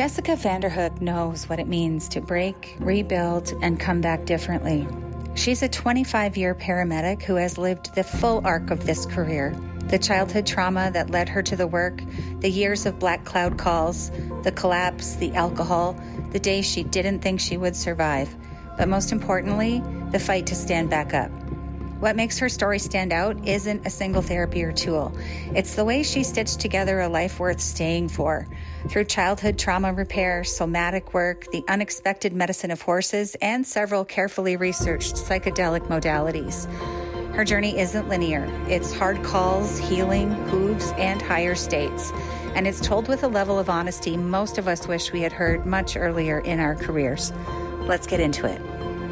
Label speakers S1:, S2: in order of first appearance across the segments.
S1: Jessica Vanderhook knows what it means to break, rebuild, and come back differently. She's a 25-year paramedic who has lived the full arc of this career. The childhood trauma that led her to the work, the years of black cloud calls, the collapse, the alcohol, the days she didn't think she would survive. But most importantly, the fight to stand back up. What makes her story stand out isn't a single therapy or tool. It's the way she stitched together a life worth staying for. Through childhood trauma repair, somatic work, the unexpected medicine of horses, and several carefully researched psychedelic modalities. Her journey isn't linear. It's hard calls, healing, hooves, and higher states. And it's told with a level of honesty most of us wish we had heard much earlier in our careers. Let's get into it.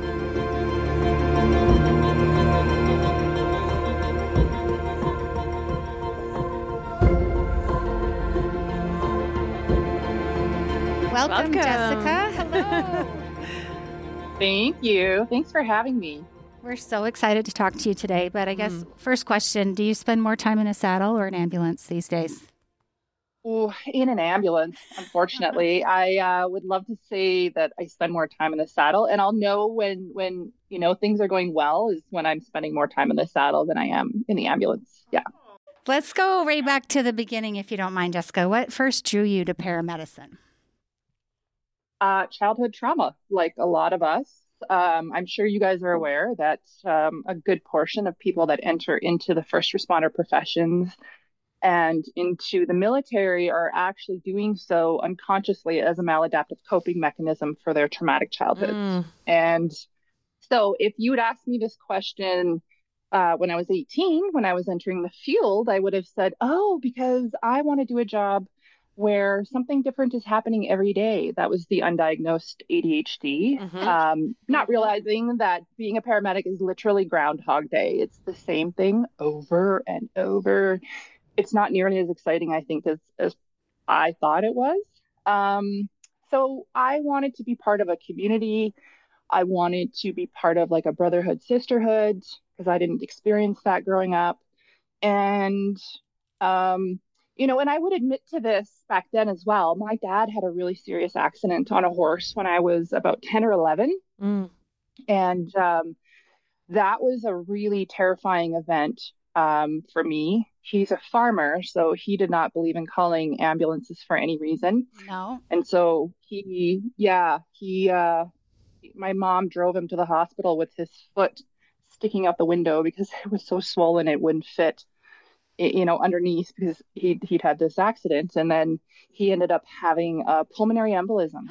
S1: Welcome, Jessica. Hello.
S2: Thank you. Thanks for having me.
S1: We're so excited to talk to you today, but I guess first question, do you spend more time in a saddle or an ambulance these days?
S2: Oh, in an ambulance, unfortunately. I would love to say that I spend more time in the saddle, and I'll know when things are going well is when I'm spending more time in the saddle than I am in the ambulance. Yeah.
S1: Let's go right back to the beginning, if you don't mind, Jessica. What first drew you to paramedicine?
S2: Childhood trauma, like a lot of us. I'm sure you guys are aware that a good portion of people that enter into the first responder professions and into the military are actually doing so unconsciously as a maladaptive coping mechanism for their traumatic childhoods. And so if you would ask me this question when I was 18, when I was entering the field, I would have said, because I want to do a job where something different is happening every day. That was the undiagnosed ADHD. Not realizing that being a paramedic is literally Groundhog Day. It's the same thing over and over. It's not nearly as exciting, I think, as I thought it was. So I wanted to be part of a community. I wanted to be part of like a brotherhood, sisterhood, because I didn't experience that growing up. And and I would admit to this back then as well. My dad had a really serious accident on a horse when I was about 10 or 11. And that was a really terrifying event for me. He's a farmer, so he did not believe in calling ambulances for any reason.
S1: No.
S2: And so my mom drove him to the hospital with his foot sticking out the window because it was so swollen it wouldn't fit underneath because he'd had this accident. And then he ended up having a pulmonary embolism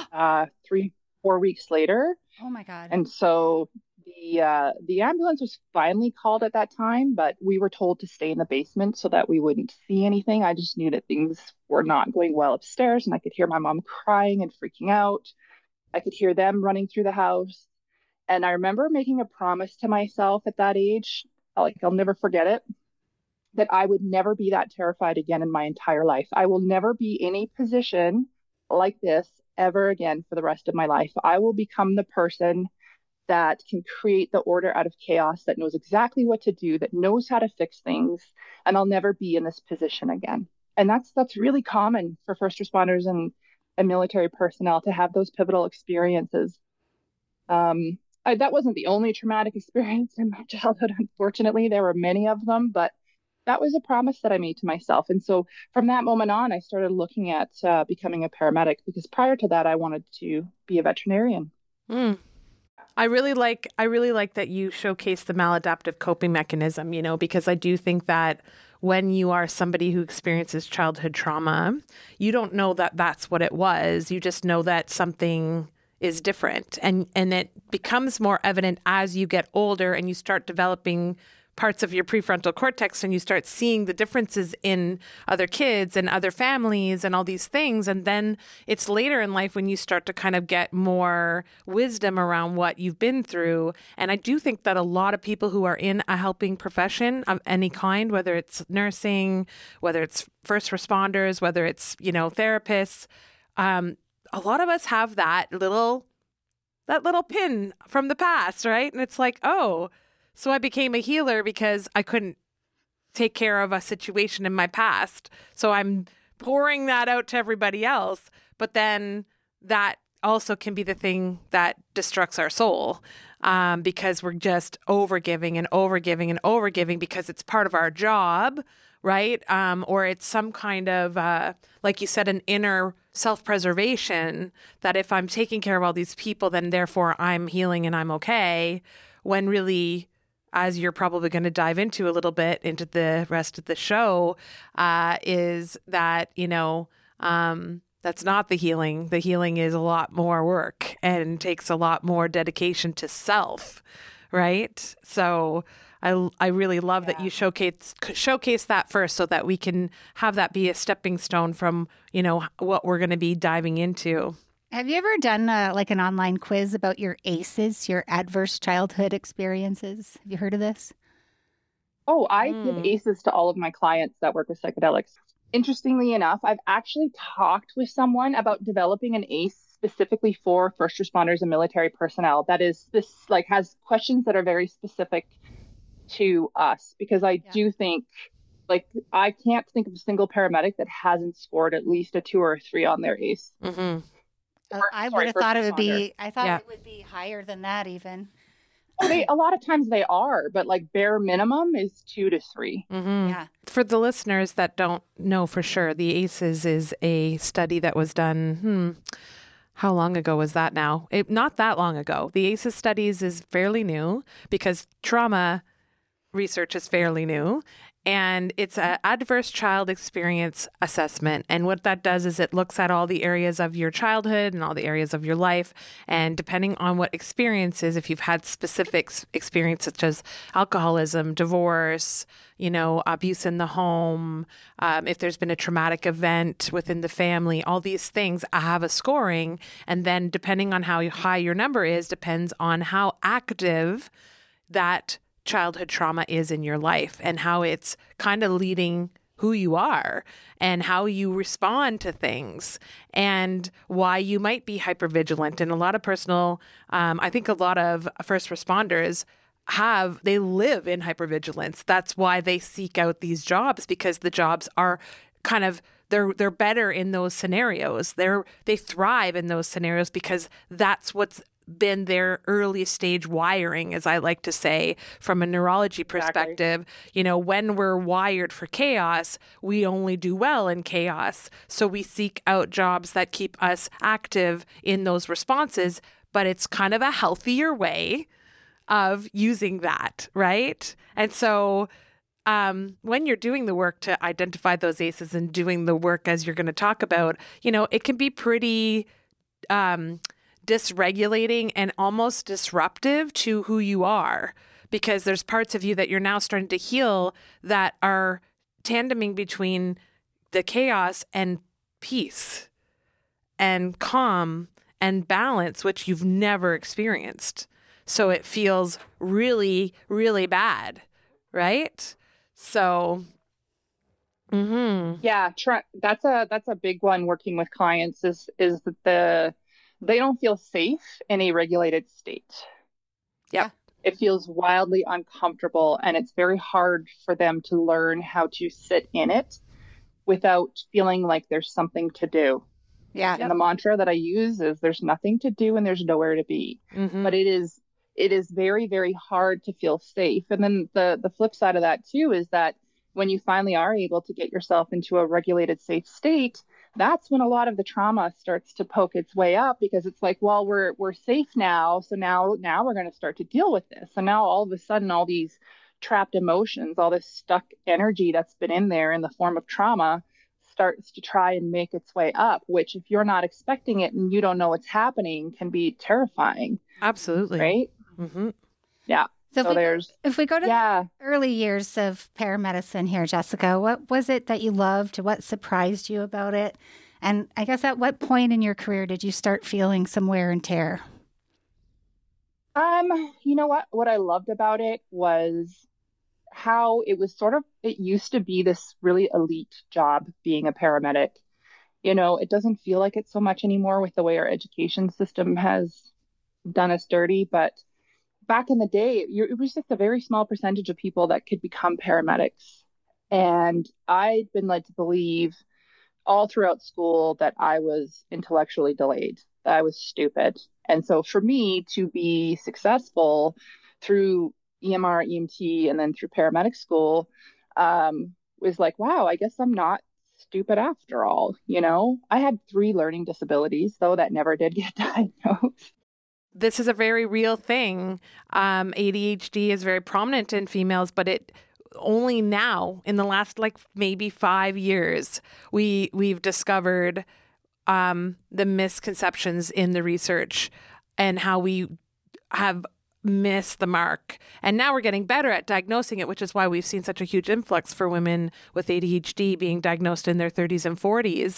S2: 3-4 weeks later.
S1: Oh my God.
S2: And so the ambulance was finally called at that time, but we were told to stay in the basement so that we wouldn't see anything. I just knew that things were not going well upstairs, and I could hear my mom crying and freaking out. I could hear them running through the house. And I remember making a promise to myself at that age, I'll never forget it, that I would never be that terrified again in my entire life. I will never be in a position like this ever again for the rest of my life. I will become the person that can create the order out of chaos, that knows exactly what to do, that knows how to fix things, and I'll never be in this position again. And that's really common for first responders and military personnel to have those pivotal experiences. That wasn't the only traumatic experience in my childhood, unfortunately. There were many of them, but that was a promise that I made to myself. And so from that moment on, I started looking at becoming a paramedic, because prior to that, I wanted to be a veterinarian.
S3: I really like that you showcase the maladaptive coping mechanism, because I do think that when you are somebody who experiences childhood trauma, you don't know that that's what it was. You just know that something is different, and it becomes more evident as you get older and you start developing parts of your prefrontal cortex and you start seeing the differences in other kids and other families and all these things. And then it's later in life when you start to kind of get more wisdom around what you've been through. And I do think that a lot of people who are in a helping profession of any kind, whether it's nursing, whether it's first responders, whether it's, therapists, a lot of us have that little pin from the past, right? And it's like, so I became a healer because I couldn't take care of a situation in my past. So I'm pouring that out to everybody else. but then that also can be the thing that destructs our soul, because we're just overgiving and overgiving and overgiving because it's part of our job, right? Or it's some kind of, like you said, an inner self-preservation that if I'm taking care of all these people, then therefore I'm healing and I'm okay, when really, as you're probably going to dive into a little bit into the rest of the show, is that, that's not the healing. The healing is a lot more work and takes a lot more dedication to self, right? So I really love that you showcase that first, so that we can have that be a stepping stone from, what we're going to be diving into.
S4: Have you ever done an online quiz about your ACEs, your adverse childhood experiences? Have you heard of this?
S2: Oh, I give ACEs to all of my clients that work with psychedelics. Interestingly enough, I've actually talked with someone about developing an ACE specifically for first responders and military personnel that is has questions that are very specific to us, because I do think, I can't think of a single paramedic that hasn't scored at least a 2 or a 3 on their ACE.
S4: Mm-hmm. I would have thought it would be. I thought it would be higher than that even.
S2: A lot of times they are, but bare minimum is 2 to 3.
S3: Mm-hmm. Yeah. For the listeners that don't know for sure, the ACEs is a study that was done. How long ago was that now? Not that long ago. The ACEs studies is fairly new, because trauma research is fairly new. And it's an adverse child experience assessment. And what that does is it looks at all the areas of your childhood and all the areas of your life. And depending on what experiences, if you've had specific experiences such as alcoholism, divorce, abuse in the home, if there's been a traumatic event within the family, all these things have a scoring. And then depending on how high your number is, depends on how active that childhood trauma is in your life and how it's kind of leading who you are and how you respond to things and why you might be hypervigilant. And a lot of I think a lot of first responders they live in hypervigilance. That's why they seek out these jobs, because the jobs are kind of, they're better in those scenarios. They thrive in those scenarios because that's what's been their early stage wiring, as I like to say, from a neurology perspective. Exactly. When we're wired for chaos, we only do well in chaos. So we seek out jobs that keep us active in those responses, but it's kind of a healthier way of using that, right? And so when you're doing the work to identify those ACEs and doing the work as you're going to talk about, it can be pretty dysregulating and almost disruptive to who you are, because there's parts of you that you're now starting to heal that are tandeming between the chaos and peace and calm and balance, which you've never experienced. So it feels really, really bad, right? So,
S2: yeah, that's a big one working with clients is that they don't feel safe in a regulated state.
S3: Yeah.
S2: It feels wildly uncomfortable, and it's very hard for them to learn how to sit in it without feeling like there's something to do.
S4: Yeah.
S2: And the mantra that I use is there's nothing to do and there's nowhere to be. Mm-hmm. But it is very, very hard to feel safe. And then the flip side of that too is that when you finally are able to get yourself into a regulated, safe state, that's when a lot of the trauma starts to poke its way up, because it's like, well, we're safe now. So now we're going to start to deal with this. So now all of a sudden, all these trapped emotions, all this stuck energy that's been in there in the form of trauma starts to try and make its way up, which if you're not expecting it and you don't know what's happening can be terrifying.
S3: Absolutely.
S2: Right?
S3: Mm-hmm.
S2: Yeah.
S4: So if we go to the early years of paramedicine here, Jessica, what was it that you loved? What surprised you about it? And I guess at what point in your career did you start feeling some wear and tear?
S2: You know what I loved about it was how it used to be this really elite job being a paramedic. It doesn't feel like it so much anymore with the way our education system has done us dirty, but back in the day, it was just a very small percentage of people that could become paramedics. And I'd been led to believe all throughout school that I was intellectually delayed, that I was stupid. And so for me to be successful through EMR, EMT, and then through paramedic school, was like, wow, I guess I'm not stupid after all. I had 3 learning disabilities, though, that never did get diagnosed.
S3: This is a very real thing. ADHD is very prominent in females, but it only now in the last maybe 5 years, we've discovered the misconceptions in the research and how we have missed the mark. And now we're getting better at diagnosing it, which is why we've seen such a huge influx for women with ADHD being diagnosed in their 30s and 40s.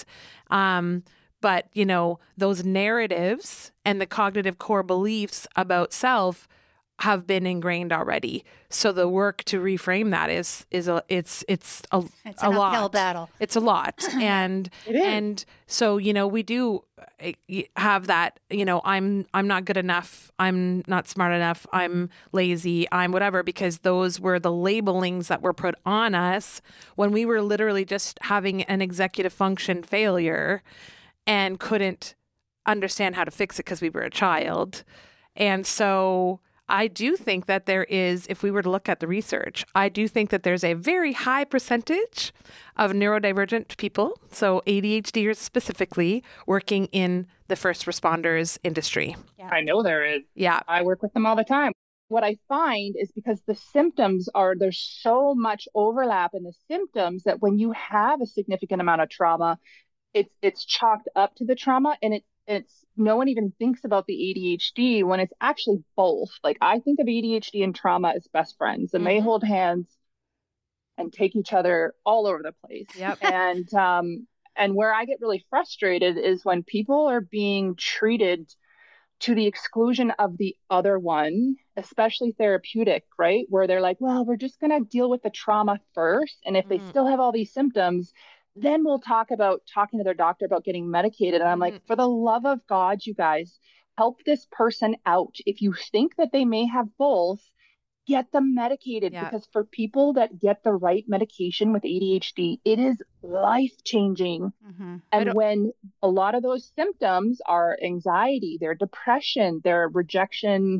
S3: But, those narratives and the cognitive core beliefs about self have been ingrained already. So the work to reframe that is a lot.
S4: Uphill battle.
S3: It's a lot. And so, we do have that, I'm not good enough. I'm not smart enough. I'm lazy. I'm whatever, because those were the labelings that were put on us when we were literally just having an executive function failure and couldn't understand how to fix it because we were a child. And so I do think that there is, if we were to look at the research, I do think that there's a very high percentage of neurodivergent people, so ADHDers specifically, working in the first responders industry.
S2: Yeah. I know there is.
S3: Yeah.
S2: I work with them all the time. What I find is because the symptoms there's so much overlap in the symptoms that when you have a significant amount of trauma, it's chalked up to the trauma, and it's no one even thinks about the ADHD when it's actually both. Like, I think of ADHD and trauma as best friends, and they hold hands and take each other all over the place.
S3: Yep.
S2: And where I get really frustrated is when people are being treated to the exclusion of the other one, especially therapeutic, right? Where they're like, well, we're just going to deal with the trauma first. And if they still have all these symptoms, then we'll talk about talking to their doctor about getting medicated. And I'm like, for the love of God, you guys, help this person out. If you think that they may have both, get them medicated. Yeah. Because for people that get the right medication with ADHD, it is life-changing. And when a lot of those symptoms are anxiety, their depression, their rejection,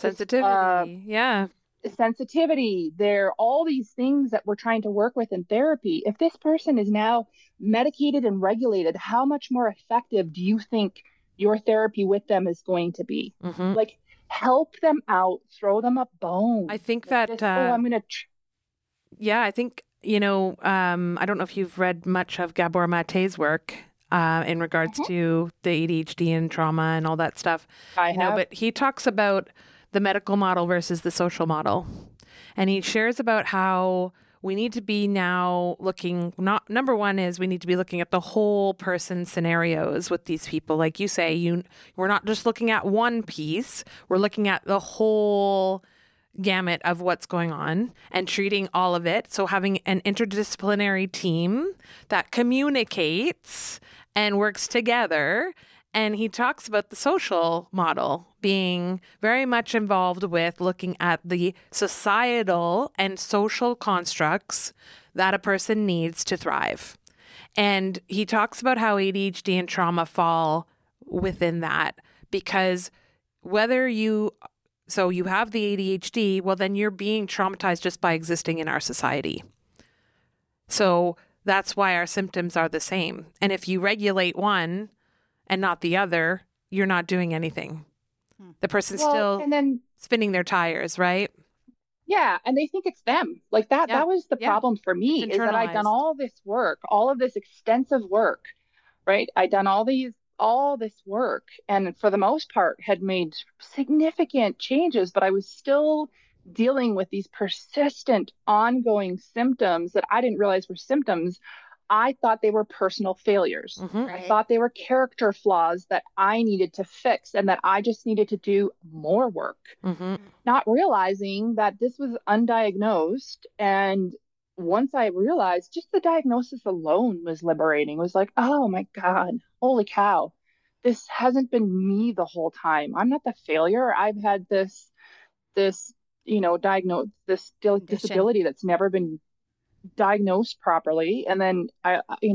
S2: sensitivity, they're all these things that we're trying to work with in therapy. If this person is now medicated and regulated, how much more effective do you think your therapy with them is going to be? Like, help them out, throw them a bone.
S3: I think that, I think, I don't know if you've read much of Gabor Mate's work in regards to the ADHD and trauma and all that stuff.
S2: I have.
S3: But he talks about the medical model versus the social model. And he shares about how we need to be now looking, number one is we need to be looking at the whole person scenarios with these people. Like you say, we're not just looking at one piece, we're looking at the whole gamut of what's going on and treating all of it. So having an interdisciplinary team that communicates and works together. And he talks about the social model being very much involved with looking at the societal and social constructs that a person needs to thrive. And he talks about how ADHD and trauma fall within that, because whether you have the ADHD, well, then you're being traumatized just by existing in our society. So that's why our symptoms are the same. And if you regulate one and not the other, you're not doing anything. The person's still spinning their tires, right?
S2: Yeah, and they think it's them. Like that. Yeah. That was the problem for me, is that I'd done all this work, all of this extensive work, right? I'd done all this work, and for the most part had made significant changes, but I was still dealing with these persistent, ongoing symptoms that I didn't realize were symptoms. I thought they were personal failures. I thought they were character flaws that I needed to fix and that I just needed to do more work, not realizing that this was undiagnosed. And once I realized, just the diagnosis alone was liberating. It was like, oh my God, holy cow, this hasn't been me the whole time. I'm not the failure. I've had this disability that's never been diagnosed properly. And then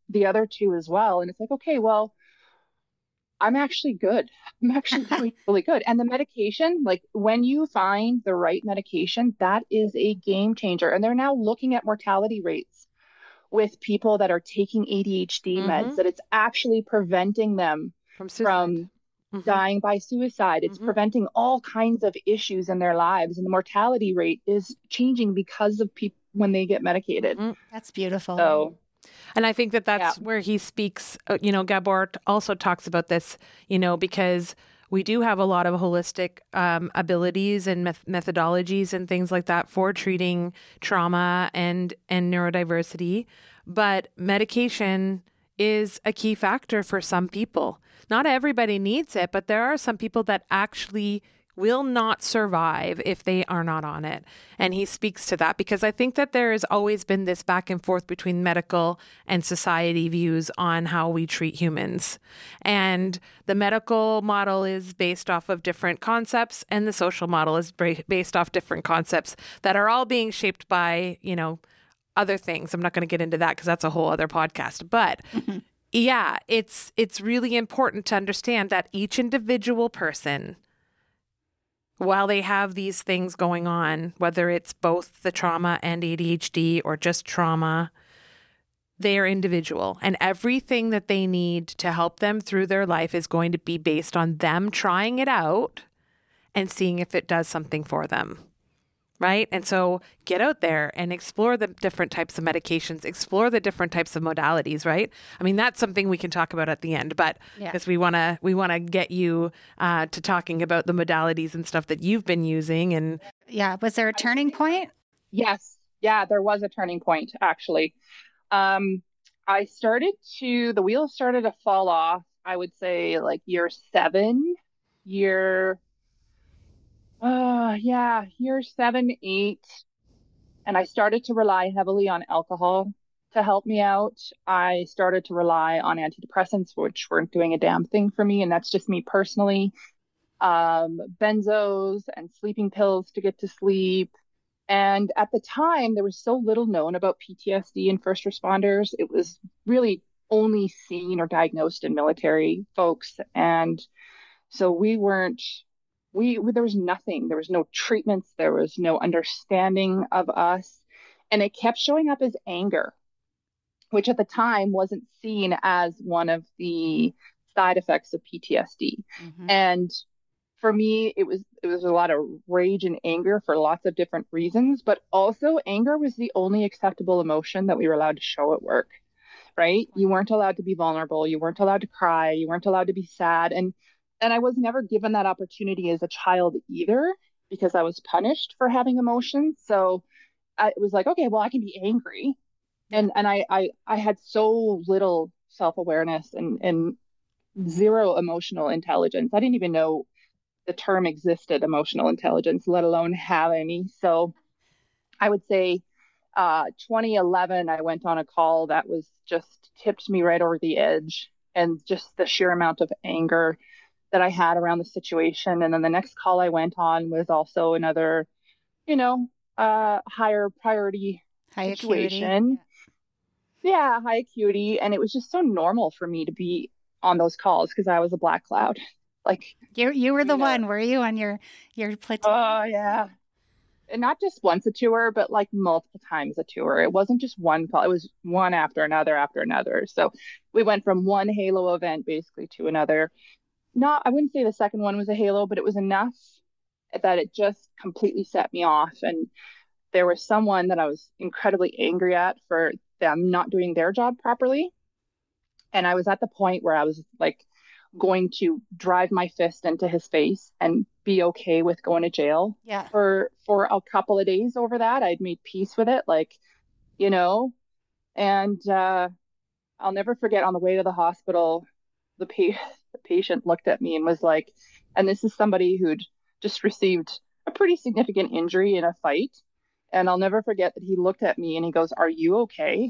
S2: the other two as well. And it's like, okay, well, I'm actually good. I'm actually doing really good. And the medication, like when you find the right medication, that is a game changer. And they're now looking at mortality rates with people that are taking ADHD meds, that it's actually preventing them from dying by suicide. It's preventing all kinds of issues in their lives. And the mortality rate is changing because of people when they get medicated.
S4: That's beautiful.
S2: So,
S3: and I think that that's where he speaks, Gabor also talks about this, because we do have a lot of holistic abilities and methodologies and things like that for treating trauma and neurodiversity. But medication is a key factor for some people. Not everybody needs it, but there are some people that actually will not survive if they are not on it. And he speaks to that because I think that there has always been this back and forth between medical and society views on how we treat humans. And the medical model is based off of different concepts, and the social model is based off different concepts that are all being shaped by, other things. I'm not going to get into that because that's a whole other podcast. But yeah, it's really important to understand that each individual person, while they have these things going on, whether it's both the trauma and ADHD or just trauma, they are individual. And everything that they need to help them through their life is going to be based on them trying it out and seeing if it does something for them. Right? And so get out there and explore the different types of medications, explore the different types of modalities, right? I mean, that's something we can talk about at the end, but because we want to get you to talking about the modalities and stuff that you've been using. And
S4: was there a turning point?
S2: Yes. Yeah, there was a turning point, actually. The wheels started to fall off, I would say like year 7, 8. And I started to rely heavily on alcohol to help me out. I started to rely on antidepressants, which weren't doing a damn thing for me. And that's just me personally. Benzos and sleeping pills to get to sleep. And at the time, there was so little known about PTSD in first responders. It was really only seen or diagnosed in military folks. And so there was nothing. There was no treatments. There was no understanding of us. And it kept showing up as anger, which at the time wasn't seen as one of the side effects of PTSD. And for me, it was a lot of rage and anger for lots of different reasons, but also anger was the only acceptable emotion that we were allowed to show at work, right? You weren't allowed to be vulnerable. You weren't allowed to cry. You weren't allowed to be sad. And I was never given that opportunity as a child either, because I was punished for having emotions. So it was like, okay, well, I can be angry. And I had so little self-awareness and zero emotional intelligence. I didn't even know the term existed, emotional intelligence, let alone have any. So I would say 2011, I went on a call that was just tipped me right over the edge, and just the sheer amount of anger that I had around the situation. And then the next call I went on was also another, higher priority situation. High acuity. And it was just so normal for me to be on those calls because I was a black cloud. Like
S4: you were the one, were you, on your platoon?
S2: Oh yeah. And not just once a tour, but like multiple times a tour. It wasn't just one call. It was one after another. So we went from one Halo event basically to another. I wouldn't say the second one was a halo, but it was enough that it just completely set me off. And there was someone that I was incredibly angry at for them not doing their job properly. And I was at the point where I was like going to drive my fist into his face and be okay with going to jail for a couple of days over that. I'd made peace with it, and I'll never forget, on the way to the hospital, the patient looked at me and was like, and this is somebody who'd just received a pretty significant injury in a fight. And I'll never forget that he looked at me and he goes, "Are you okay?"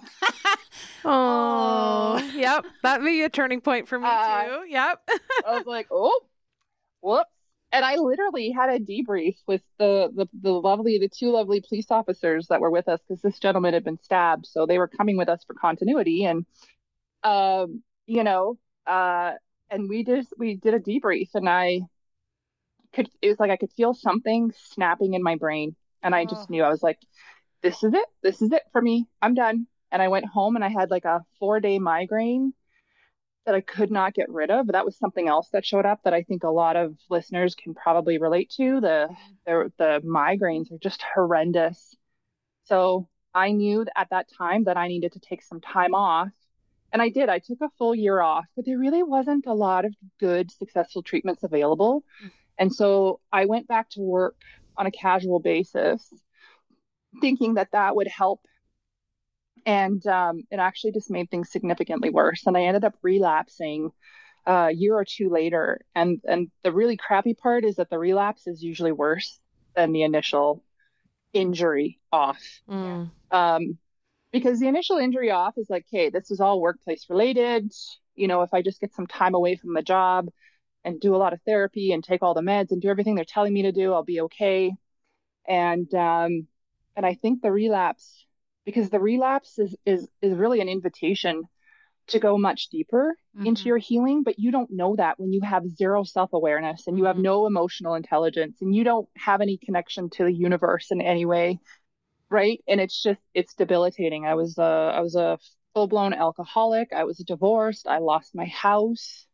S3: Oh, yep. That'd be a turning point for me too. Yep.
S2: I was like, oh, whoops. And I literally had a debrief with the two lovely police officers that were with us, because this gentleman had been stabbed. So they were coming with us for continuity. And you know, and we did a debrief, and it was like I could feel something snapping in my brain. And I just knew, I was like, this is it. This is it for me. I'm done. And I went home and I had like a 4-day migraine that I could not get rid of. But that was something else that showed up that I think a lot of listeners can probably relate to. The migraines are just horrendous. So I knew at that time that I needed to take some time off. And I did. I took a full year off, but there really wasn't a lot of good, successful treatments available. And so I went back to work on a casual basis, thinking that that would help. And it actually just made things significantly worse. And I ended up relapsing a year or two later. And the really crappy part is that the relapse is usually worse than the initial injury off. Because the initial injury off is like, hey, this is all workplace related. You know, if I just get some time away from the job and do a lot of therapy and take all the meds and do everything they're telling me to do, I'll be okay. And I think the relapse, because the relapse is really an invitation to go much deeper into your healing, but you don't know that when you have zero self-awareness and you have no emotional intelligence and you don't have any connection to the universe in any way, right? And it's debilitating. I was a full-blown alcoholic. I was divorced. I lost my house.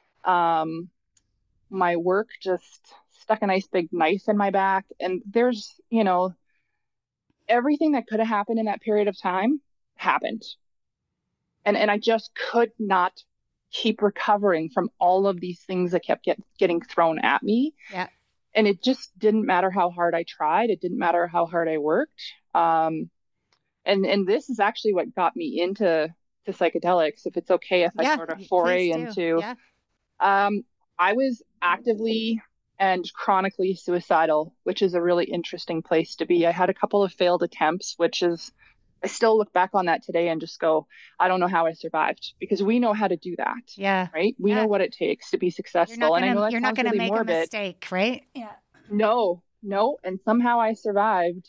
S2: My work just stuck a nice big knife in my back. And there's, you know, everything that could have happened in that period of time happened. And I just could not keep recovering from all of these things that kept getting thrown at me.
S4: Yeah.
S2: And it just didn't matter how hard I tried. It didn't matter how hard I worked. And this is actually what got me into psychedelics, if it's okay if I sort of foray into.
S4: Yeah.
S2: I was actively and chronically suicidal, which is a really interesting place to be. I had a couple of failed attempts, which is, I still look back on that today and just go, I don't know how I survived, because we know how to do that.
S4: Yeah.
S2: Right. We know what it takes to be successful.
S4: You're not going to make a mistake, right?
S2: Yeah. No. And somehow I survived.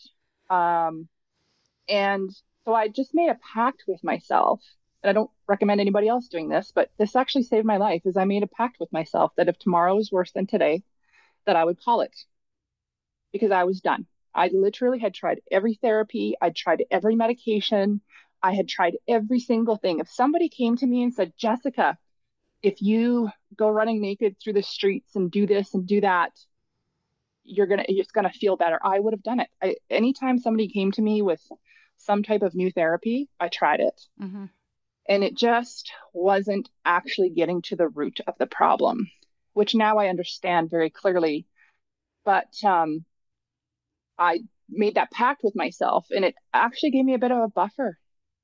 S2: And so I just made a pact with myself. And I don't recommend anybody else doing this, but this actually saved my life. Is I made a pact with myself that if tomorrow is worse than today, that I would call it, because I was done. I literally had tried every therapy. I'd tried every medication. I had tried every single thing. If somebody came to me and said, Jessica, if you go running naked through the streets and do this and do that, it's gonna feel better, I would have done it. Anytime somebody came to me with some type of new therapy, I tried it. And it just wasn't actually getting to the root of the problem, which now I understand very clearly. But I made that pact with myself, and it actually gave me a bit of a buffer.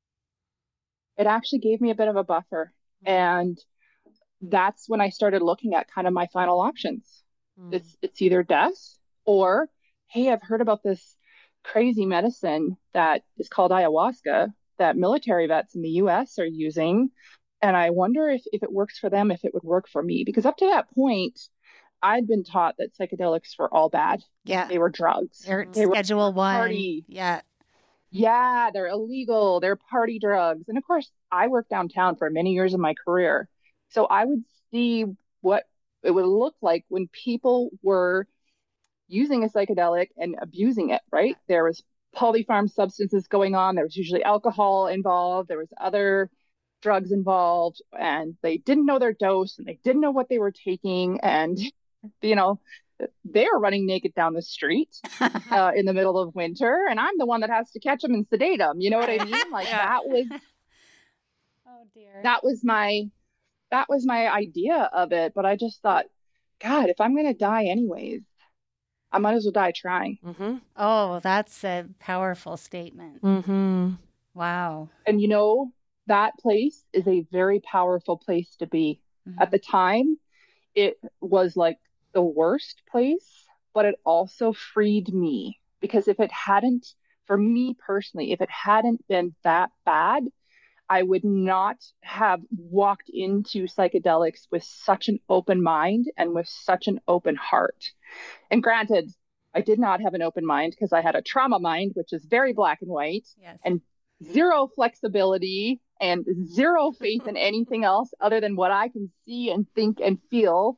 S2: And that's when I started looking at kind of my final options. It's either death or, hey, I've heard about this crazy medicine that is called ayahuasca that military vets in the US are using. And I wonder if it works for them, if it would work for me. Because up to that point, I'd been taught that psychedelics were all bad.
S4: Yeah.
S2: They were drugs.
S4: They're Schedule 1.
S2: Party.
S4: Yeah.
S2: Yeah, they're illegal. They're party drugs. And of course, I worked downtown for many years of my career. So I would see what it would look like when people were using a psychedelic and abusing it, right? There was polypharm substances going on. There was usually alcohol involved. There was other drugs involved, and they didn't know their dose and they didn't know what they were taking. And, you know, they were running naked down the street in the middle of winter. And I'm the one that has to catch them and sedate them. You know what I mean? Like that was,
S4: oh dear.
S2: That was my idea of it. But I just thought, God, if I'm going to die anyways, I might as well die trying.
S4: Oh, that's a powerful statement. Wow.
S2: And, you know, that place is a very powerful place to be. At the time, it was like the worst place, but it also freed me, because if it hadn't, for me personally, if it hadn't been that bad, I would not have walked into psychedelics with such an open mind and with such an open heart. And granted, I did not have an open mind because I had a trauma mind, which is very black and white, and zero flexibility and zero faith in anything else other than what I can see and think and feel.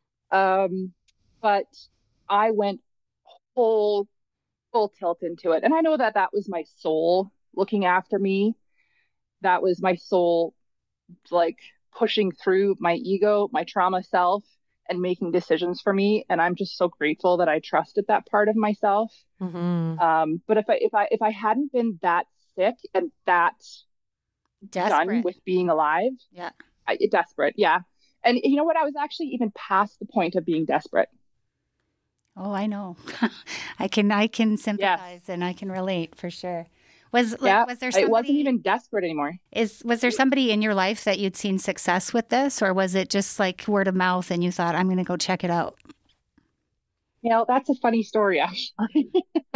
S2: But I went full tilt into it. And I know that that was my soul looking after me. That was my soul, like pushing through my ego, my trauma self, and making decisions for me. And I'm just so grateful that I trusted that part of myself.
S3: Mm-hmm.
S2: But if I hadn't been that sick and that done with being alive, desperate, yeah. And you know what? I was actually even past the point of being desperate.
S4: Oh, I know. I can sympathize and I can relate for sure. Was there somebody?
S2: It wasn't even desperate anymore.
S4: Was there somebody in your life that you'd seen success with this, or was it just like word of mouth and you thought, I'm going to go check it out?
S2: You know, that's a funny story, actually.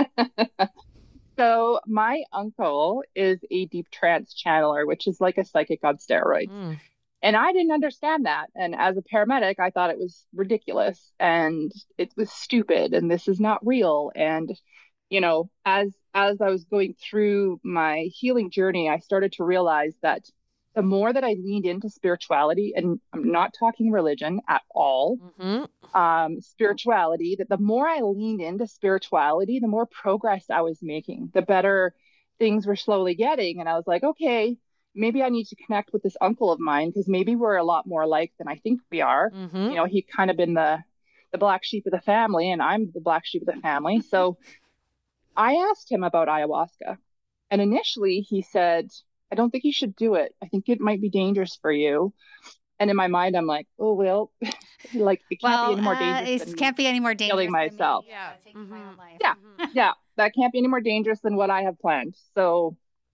S2: So my uncle is a deep trance channeler, which is like a psychic on steroids. Mm. And I didn't understand that. And as a paramedic, I thought it was ridiculous and it was stupid and this is not real. And, you know, as I was going through my healing journey, I started to realize that the more that I leaned into spirituality, and I'm not talking religion at all, spirituality, that the more I leaned into spirituality, the more progress I was making, the better things were slowly getting. And I was like, okay, maybe I need to connect with this uncle of mine because maybe we're a lot more alike than I think we are. Mm-hmm. You know, he kind of been the black sheep of the family and I'm the black sheep of the family. So I asked him about ayahuasca. And initially he said, I don't think you should do it. I think it might be dangerous for you. And in my mind, I'm like, oh, well, like it can't be any more dangerous.
S4: It can't be any more dangerous
S2: killing myself.
S4: Yeah. Taking my own life.
S2: Yeah. Yeah. That can't be any more dangerous than what I have planned. So,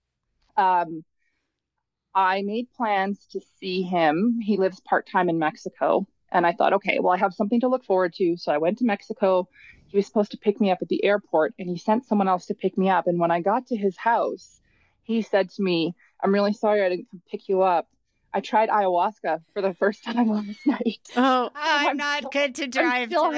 S2: I made plans to see him. He lives part-time in Mexico. And I thought, okay, well, I have something to look forward to. So I went to Mexico. He was supposed to pick me up at the airport and he sent someone else to pick me up. And when I got to his house, he said to me, I'm really sorry I didn't come pick you up. I tried ayahuasca for the first time last night.
S4: Oh, I'm not good to drive
S2: I'm still
S4: today.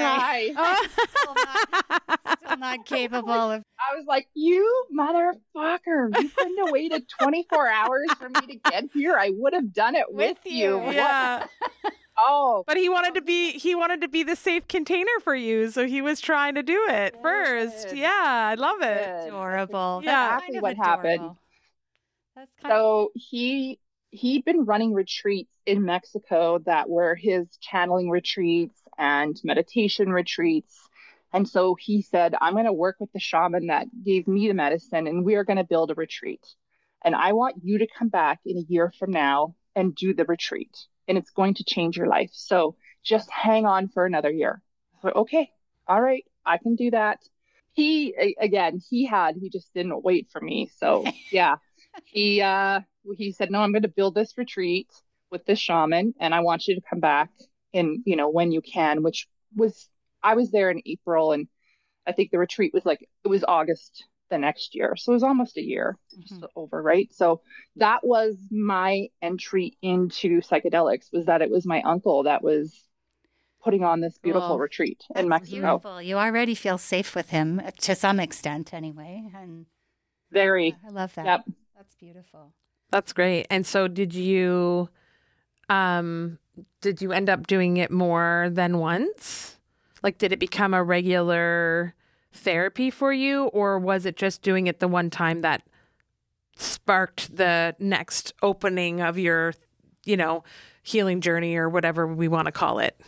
S2: High.
S4: Still not capable of.
S2: I was like, you motherfucker. You couldn't have waited 24 hours for me to get here. I would have done it with you.
S3: Yeah.
S2: Oh.
S3: But he wanted to be the safe container for you, so he was trying to do it first. Yeah, I love it.
S4: Adorable.
S2: Yeah, exactly what happened. That's so he'd been running retreats in Mexico that were his channeling retreats and meditation retreats. And so he said, I'm going to work with the shaman that gave me the medicine and we are going to build a retreat. And I want you to come back in a year from now and do the retreat. And it's going to change your life. So just hang on for another year. I thought, okay, all right, I can do that. He just didn't wait for me. So yeah, he said, no, I'm going to build this retreat with this shaman and I want you to come back in, you know, when you can, I was there in April and I think the retreat was it was August the next year. So it was almost a year over, right? So that was my entry into psychedelics, was that it was my uncle that was putting on this beautiful retreat in Mexico.
S4: Beautiful. You already feel safe with him to some extent anyway. And
S2: very.
S4: I love that.
S2: Yep.
S4: That's beautiful.
S3: That's great. And so did you end up doing it more than once? Like, did it become a regular therapy for you, or was it just doing it the one time that sparked the next opening of your, you know, healing journey or whatever we want to call it?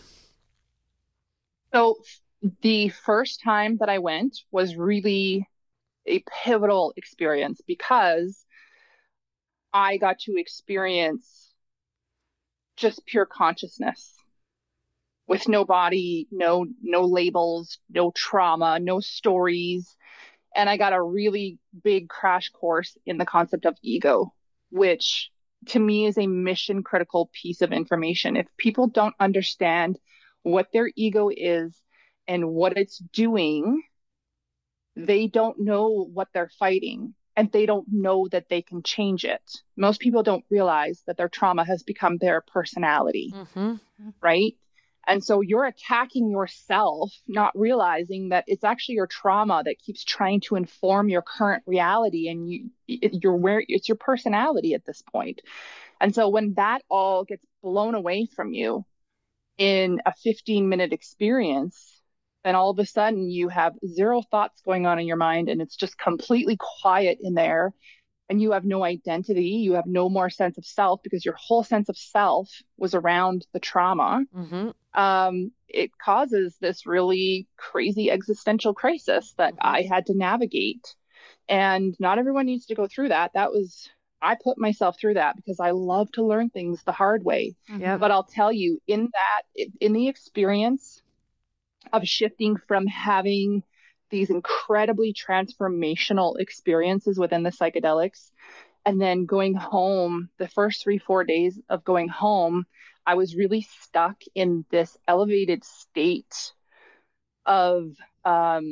S2: So the first time that I went was really a pivotal experience because I got to experience just pure consciousness with no body, no labels, no trauma, no stories. And I got a really big crash course in the concept of ego, which to me is a mission critical piece of information. If people don't understand what their ego is and what it's doing, they don't know what they're fighting. And they don't know that they can change it. Most people don't realize that their trauma has become their personality, right? And so you're attacking yourself, not realizing that it's actually your trauma that keeps trying to inform your current reality. And it's your personality at this point. And so when that all gets blown away from you in a 15-minute experience, then all of a sudden you have zero thoughts going on in your mind, and it's just completely quiet in there. And you have no identity. You have no more sense of self because your whole sense of self was around the trauma. It causes this really crazy existential crisis that I had to navigate. And not everyone needs to go through that. I put myself through that because I love to learn things the hard way. But I'll tell you, in the experience of shifting from having these incredibly transformational experiences within the psychedelics, and then going home, the first 3-4 days of going home, I was really stuck in this elevated state of, I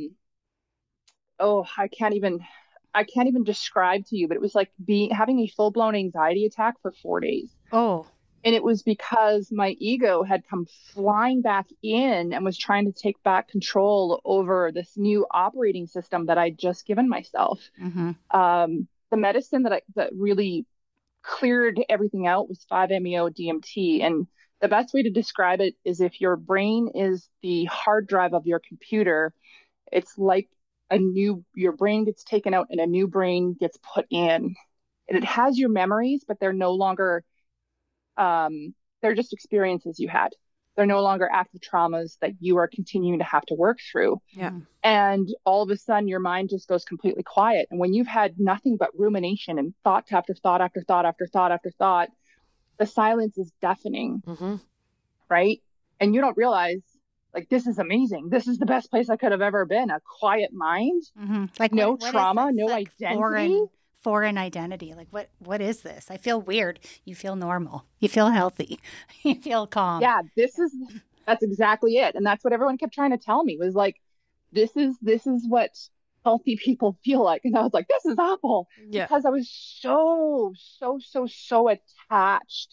S2: can't even describe to you, but it was like having a full-blown anxiety attack for 4 days. And it was because my ego had come flying back in and was trying to take back control over this new operating system that I'd just given myself. The medicine that really cleared everything out was 5-MeO DMT. And the best way to describe it is, if your brain is the hard drive of your computer, it's like your brain gets taken out and a new brain gets put in. And it has your memories, but they're no longer they're just experiences you had. They're no longer active traumas that you are continuing to have to work through. And all of a sudden your mind just goes completely quiet. And when you've had nothing but rumination and thought after thought after thought after thought after thought, the silence is deafening. Right? And you don't realize, like, this is amazing. This is the best place I could have ever been. A quiet mind,
S4: like
S2: no trauma, no identity.
S4: Foreign identity. Like, what is this? I feel weird. You feel normal. You feel healthy. You feel calm.
S2: Yeah, that's exactly it. And that's what everyone kept trying to tell me, was like, this is what healthy people feel like. And I was like, this is awful. Because I was so attached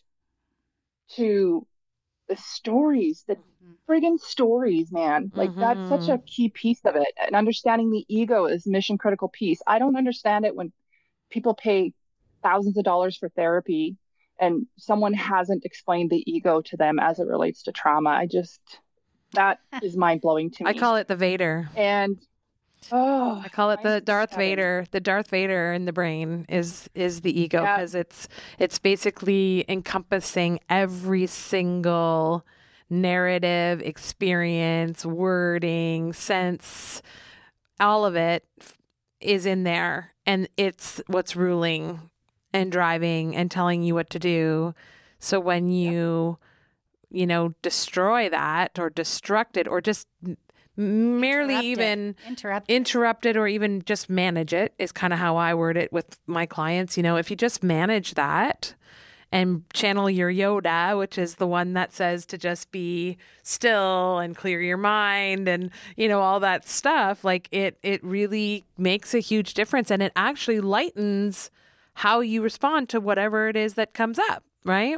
S2: to the stories, the friggin' stories, man. Like, that's such a key piece of it. And understanding the ego is mission critical piece. I don't understand it when people pay thousands of dollars for therapy and someone hasn't explained the ego to them as it relates to trauma. That is mind blowing to me.
S3: I call it the Vader.
S2: And
S3: I call it the Darth Vader. The Darth Vader in the brain is the ego, because it's basically encompassing every single narrative, experience, wording, sense, all of it is in there, and it's what's ruling and driving and telling you what to do. So when you destroy that or destruct it, or just merely even interrupt it, or even just manage it, is kind of how I word it with my clients. If you just manage that and channel your Yoda, which is the one that says to just be still and clear your mind and, all that stuff, like it really makes a huge difference. And it actually lightens how you respond to whatever it is that comes up, right?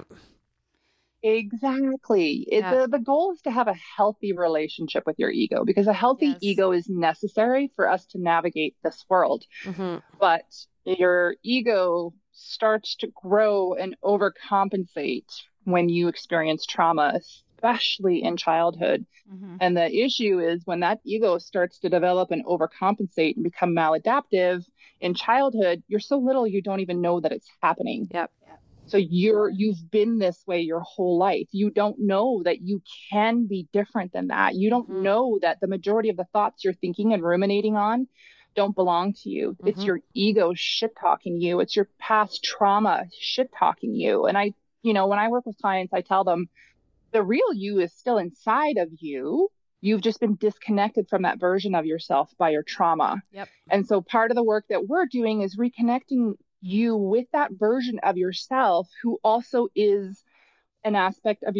S2: Exactly. The goal is to have a healthy relationship with your ego, because a healthy ego is necessary for us to navigate this world. But your ego starts to grow and overcompensate when you experience trauma, especially in childhood. And the issue is, when that ego starts to develop and overcompensate and become maladaptive in childhood, you're so little you don't even know that it's happening. So you've been this way your whole life. You don't know that you can be different than that. You don't know that the majority of the thoughts you're thinking and ruminating on don't belong to you. It's your ego shit talking you. It's your past trauma shit talking you. And when I work with clients, I tell them the real you is still inside of you. You've just been disconnected from that version of yourself by your trauma. And so part of the work that we're doing is reconnecting you with that version of yourself, who also is an aspect of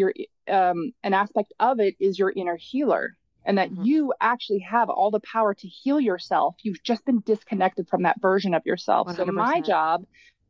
S2: it is your inner healer, and that you actually have all the power to heal yourself. You've just been disconnected from that version of yourself. 100%. So my job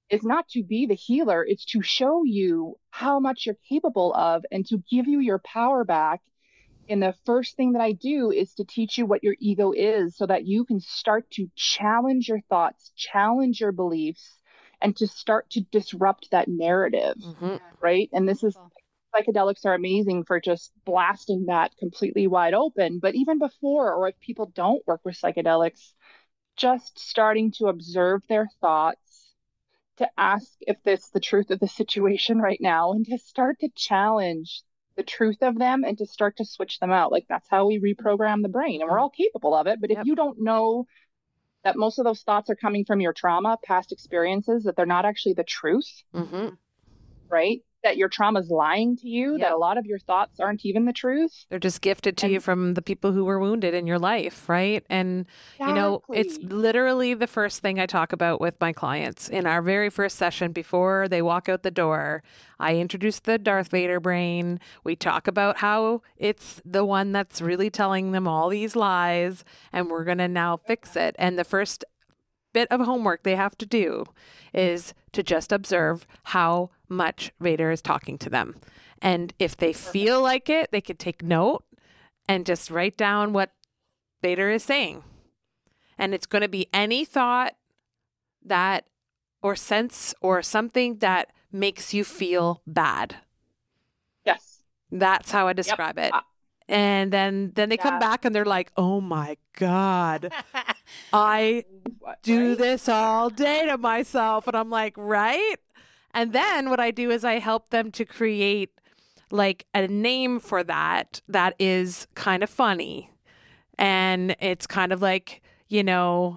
S2: is not to be the healer. It's to show you how much you're capable of and to give you your power back. And the first thing that I do is to teach you what your ego is so that you can start to challenge your thoughts, challenge your beliefs, and to start to disrupt that narrative, right? And this is, psychedelics are amazing for just blasting that completely wide open. But even before, or if people don't work with psychedelics, just starting to observe their thoughts, to ask if this is the truth of the situation right now, and to start to challenge the truth of them and to start to switch them out. Like, that's how we reprogram the brain, and we're all capable of it. But if you don't know that most of those thoughts are coming from your trauma, past experiences, that they're not actually the truth, right? That your trauma is lying to you, that a lot of your thoughts aren't even the truth.
S3: They're just gifted to you from the people who were wounded in your life, right? And, you know, it's literally the first thing I talk about with my clients. In our very first session, before they walk out the door, I introduce the Darth Vader brain. We talk about how it's the one that's really telling them all these lies, and we're going to now fix it. And the first bit of homework they have to do is to just observe how much Vader is talking to them. And if they feel like it, they could take note and just write down what Vader is saying. And it's going to be any thought that, or sense, or something that makes you feel bad.
S2: Yes.
S3: That's how I describe it. And then they come back and they're like, oh my God, I do this all day to myself. And I'm like, right? And then what I do is I help them to create like a name for that is kind of funny. And it's kind of like, you know,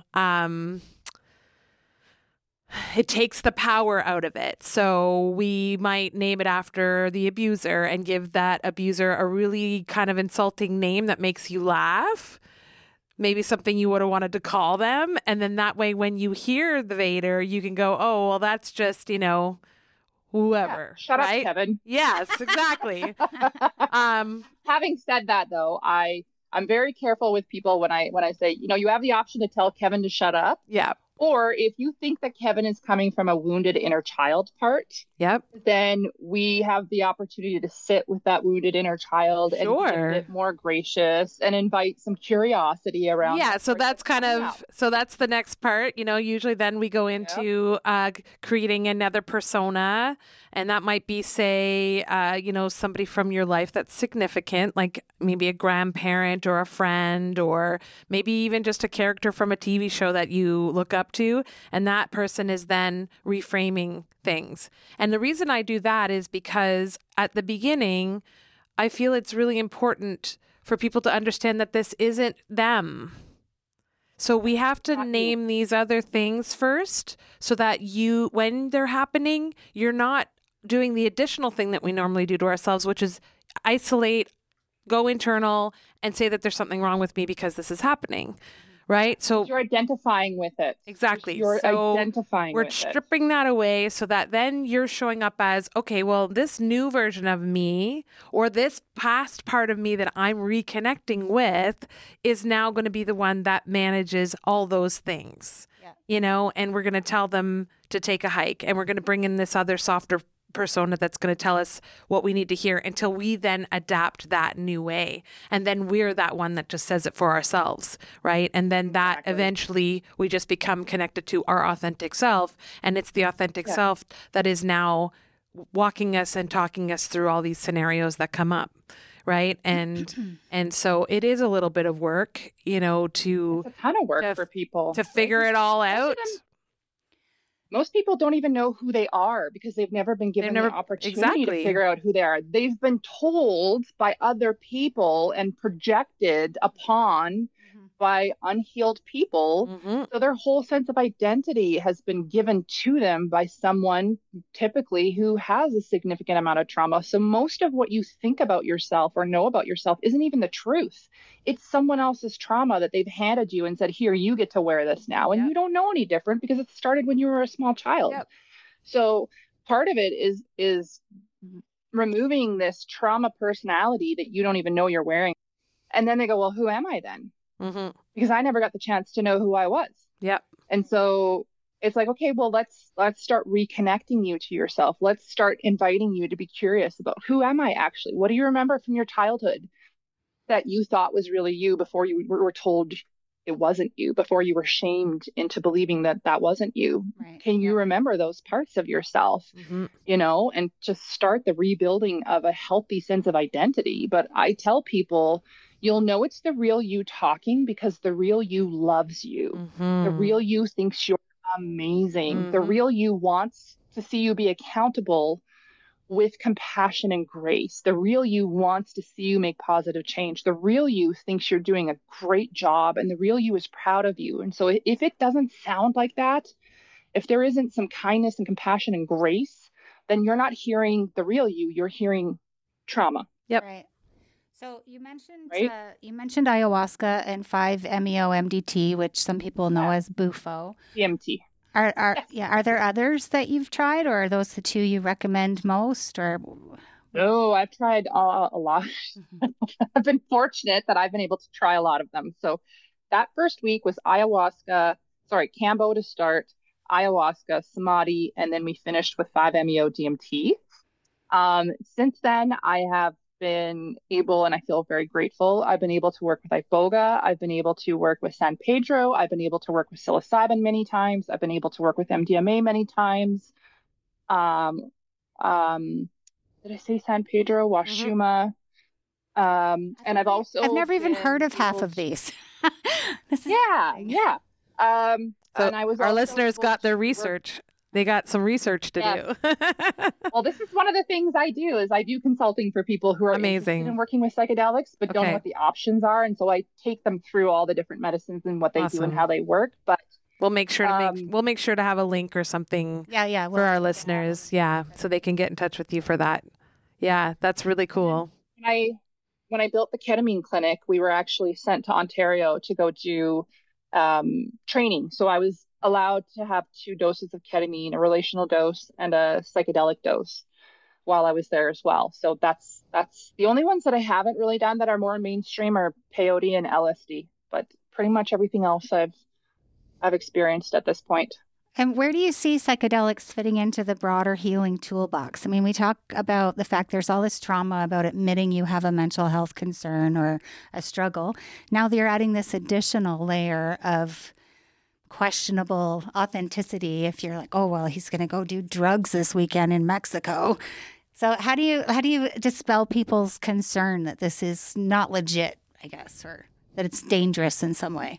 S3: it takes the power out of it. So we might name it after the abuser and give that abuser a really kind of insulting name that makes you laugh. Maybe something you would have wanted to call them. And then that way, when you hear the Vader, you can go, oh, well, that's just, you know, whoever.
S2: Shut up, Kevin.
S3: Yes, exactly.
S2: Having said that, though, I'm very careful with people when I say, you know, you have the option to tell Kevin to shut up.
S3: Yeah.
S2: Or if you think that Kevin is coming from a wounded inner child part, then we have the opportunity to sit with that wounded inner child and be a bit more gracious and invite some curiosity around.
S3: Yeah, so that's kind of, so that's the next part. You know, usually then we go into creating another persona, and that might be, say, you know, somebody from your life that's significant, like maybe a grandparent or a friend, or maybe even just a character from a TV show that you look up to, and that person is then reframing things. And the reason I do that is because at the beginning, I feel it's really important for people to understand that this isn't them. So we have to name these other things first so that you, when they're happening, you're not doing the additional thing that we normally do to ourselves, which is isolate, go internal, and say that there's something wrong with me because this is happening. Right? So
S2: you're identifying with it.
S3: Exactly.
S2: You're identifying with it.
S3: We're stripping that away so that then you're showing up as, okay, well, this new version of me, or this past part of me that I'm reconnecting with, is now going to be the one that manages all those things. You know, and we're going to tell them to take a hike, and we're going to bring in this other softer persona that's going to tell us what we need to hear until we then adapt that new way. And then we're that one that just says it for ourselves, right? And then that eventually we just become connected to our authentic self. And it's the authentic self that is now walking us and talking us through all these scenarios that come up. Right. And so it is a little bit of work, you know,
S2: it's a ton of work for people
S3: to figure it all out.
S2: Most people don't even know who they are because they've never been given the opportunity to figure out who they are. They've been told by other people and projected upon by unhealed people. So their whole sense of identity has been given to them by someone typically who has a significant amount of trauma. So most of what you think about yourself or know about yourself isn't even the truth. It's someone else's trauma that they've handed you and said, here, you get to wear this now. And you don't know any different because it started when you were a small child. So part of it is removing this trauma personality that you don't even know you're wearing. And then they go, well, who am I then? Because I never got the chance to know who I was. And so it's like, okay, well, let's start reconnecting you to yourself. Let's start inviting you to be curious about, who am I actually? What do you remember from your childhood that you thought was really you before you were told it wasn't you, before you were shamed into believing that that wasn't you?
S4: Right.
S2: Can you remember those parts of yourself, and just start the rebuilding of a healthy sense of identity? But I tell people, you'll know it's the real you talking because the real you loves you. The real you thinks you're amazing. The real you wants to see you be accountable with compassion and grace. The real you wants to see you make positive change. The real you thinks you're doing a great job, and the real you is proud of you. And so if it doesn't sound like that, if there isn't some kindness and compassion and grace, then you're not hearing the real you, you're hearing trauma.
S3: Yep.
S4: Right. So you mentioned ayahuasca and 5-MeO-MDT, which some people know as Bufo.
S2: DMT.
S4: Are there others that you've tried, or are those the two you recommend most? Or
S2: no, I've tried a lot. I've been fortunate that I've been able to try a lot of them. So that first week was Kambo to start, ayahuasca, samadhi, and then we finished with 5-MeO-DMT. Since then, I have been able, and I feel very grateful, I've been able to work with Iboga. I've been able to work with San Pedro. I've been able to work with psilocybin many times. I've been able to work with MDMA many times. Did I say San Pedro? Washuma. And I've
S4: never even heard of half of these.
S2: Yeah.
S3: So
S2: and I was
S3: our listeners got their research. They got some research to do.
S2: Well, this is one of the things I do is I do consulting for people who are interested in working with psychedelics, but don't know what the options are. And so I take them through all the different medicines and what they do and how they work. But
S3: we'll make sure to have a link or something for our listeners. Yeah. So they can get in touch with you for that. Yeah. That's really cool.
S2: When I built the ketamine clinic, we were actually sent to Ontario to go do training. So I was allowed to have 2 doses of ketamine, a relational dose and a psychedelic dose, while I was there as well. So that's the only ones that I haven't really done that are more mainstream are peyote and LSD, but pretty much everything else I've experienced at this point.
S4: And where do you see psychedelics fitting into the broader healing toolbox? I mean, we talk about the fact there's all this trauma about admitting you have a mental health concern or a struggle. Now you're adding this additional layer of questionable authenticity if you're like, oh, well, he's going to go do drugs this weekend in Mexico. So how do you dispel people's concern that this is not legit, I guess, or that it's dangerous in some way?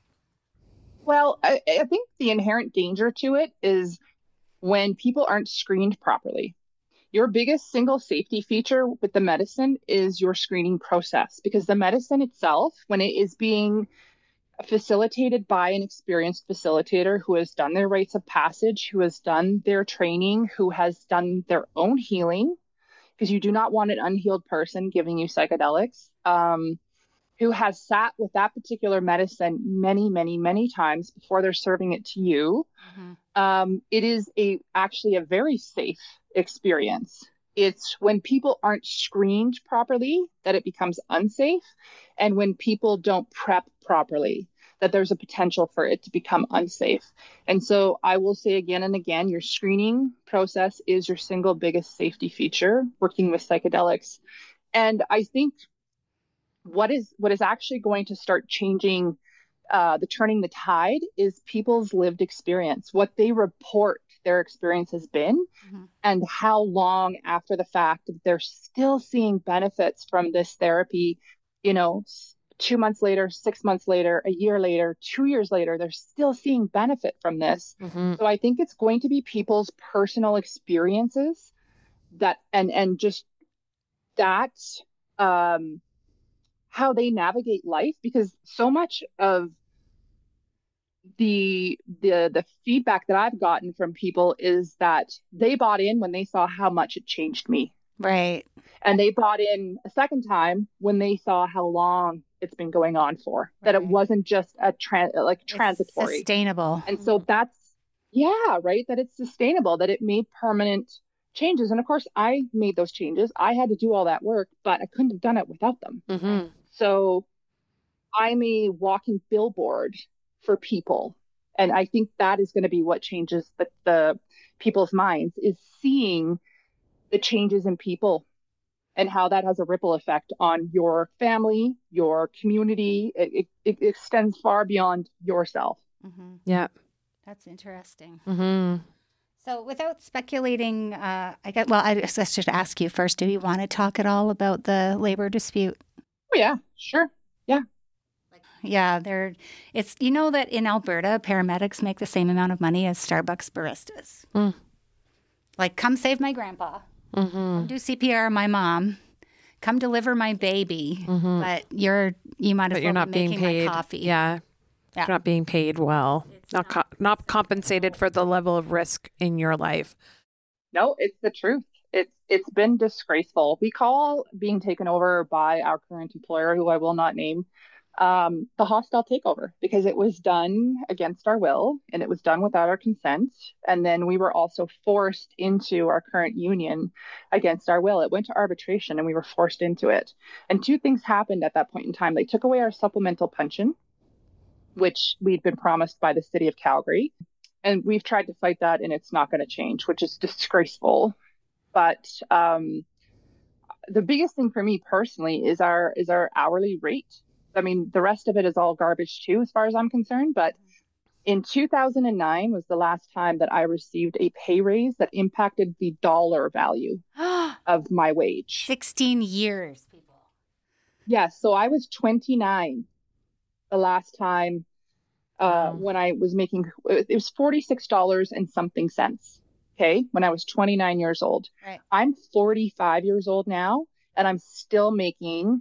S2: Well, I think the inherent danger to it is when people aren't screened properly. Your biggest single safety feature with the medicine is your screening process, because the medicine itself, when it is being facilitated by an experienced facilitator who has done their rites of passage, who has done their training, who has done their own healing, because you do not want an unhealed person giving you psychedelics, who has sat with that particular medicine many, many, many times before they're serving it to you. It is actually a very safe experience. It's when people aren't screened properly that it becomes unsafe. And when people don't prep properly, that there's a potential for it to become unsafe. And so I will say again and again, your screening process is your single biggest safety feature working with psychedelics. And I think what is actually going to start changing, turning the tide, is people's lived experience, what they report their experience has been, and how long after the fact they're still seeing benefits from this therapy, 2 months later, 6 months later, a year later, 2 years later, they're still seeing benefit from this. So I think it's going to be people's personal experiences that, and just that, how they navigate life, because so much of the feedback that I've gotten from people is that they bought in when they saw how much it changed me.
S4: Right.
S2: And they bought in a second time when they saw how long it's been going on for, that it wasn't just a transitory.
S4: It's sustainable.
S2: And so that's, that it's sustainable, that it made permanent changes. And of course, I made those changes. I had to do all that work, but I couldn't have done it without them. So I'm a walking billboard for people And I think that is going to be what changes the people's minds, is seeing the changes in people and how that has a ripple effect on your family, your community. It extends far beyond yourself.
S3: Mm-hmm. Yeah.
S4: That's interesting.
S3: Mm-hmm.
S4: So without speculating, I guess I should ask you first, do you want to talk at all about the labor dispute?
S2: Oh, yeah, sure. Yeah.
S4: Yeah, it's, you know that in Alberta, paramedics make the same amount of money as Starbucks baristas.
S3: Mm.
S4: Like, come save my grandpa.
S3: Mm-hmm.
S4: Come do CPR on my mom. Come deliver my baby.
S3: Mm-hmm.
S4: But you might as well
S3: not
S4: be
S3: being
S4: making
S3: paid.
S4: my coffee.
S3: Yeah. You're not being paid well. Not compensated for the level of risk in your life.
S2: No, it's the truth. It's been disgraceful. We call being taken over by our current employer, who I will not name, the hostile takeover, because it was done against our will and it was done without our consent. And then we were also forced into our current union against our will. It went to arbitration and we were forced into it. And two things happened at that point in time. They took away our supplemental pension, which we'd been promised by the city of Calgary. And we've tried to fight that and it's not going to change, which is disgraceful. But the biggest thing for me personally is our hourly rate. I mean, the rest of it is all garbage too, as far as I'm concerned. But in 2009 was the last time that I received a pay raise that impacted the dollar value of my wage.
S4: 16 years, people.
S2: Yes. So I was 29 the last time when I was making, it was $46 and something cents. Okay. When I was 29 years old.
S4: Right.
S2: I'm 45 years old now and I'm still making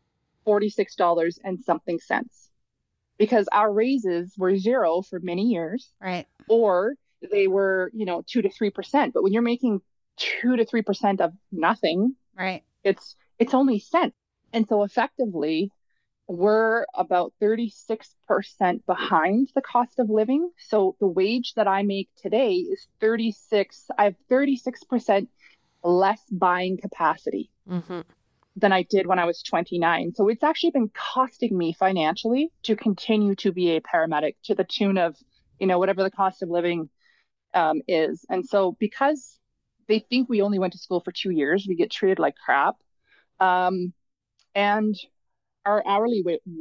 S2: $46 and something cents, because our raises were zero for many years.
S4: Right.
S2: Or they were, 2 to 3%. But when you're making 2 to 3% of nothing,
S4: right,
S2: it's only cents. And so effectively, we're about 36% behind the cost of living. So the wage that I make today is 36. I have 36% less buying capacity than I did when I was 29. So it's actually been costing me financially to continue to be a paramedic, to the tune of, whatever the cost of living is. And so because they think we only went to school for 2 years, we get treated like crap. And our hourly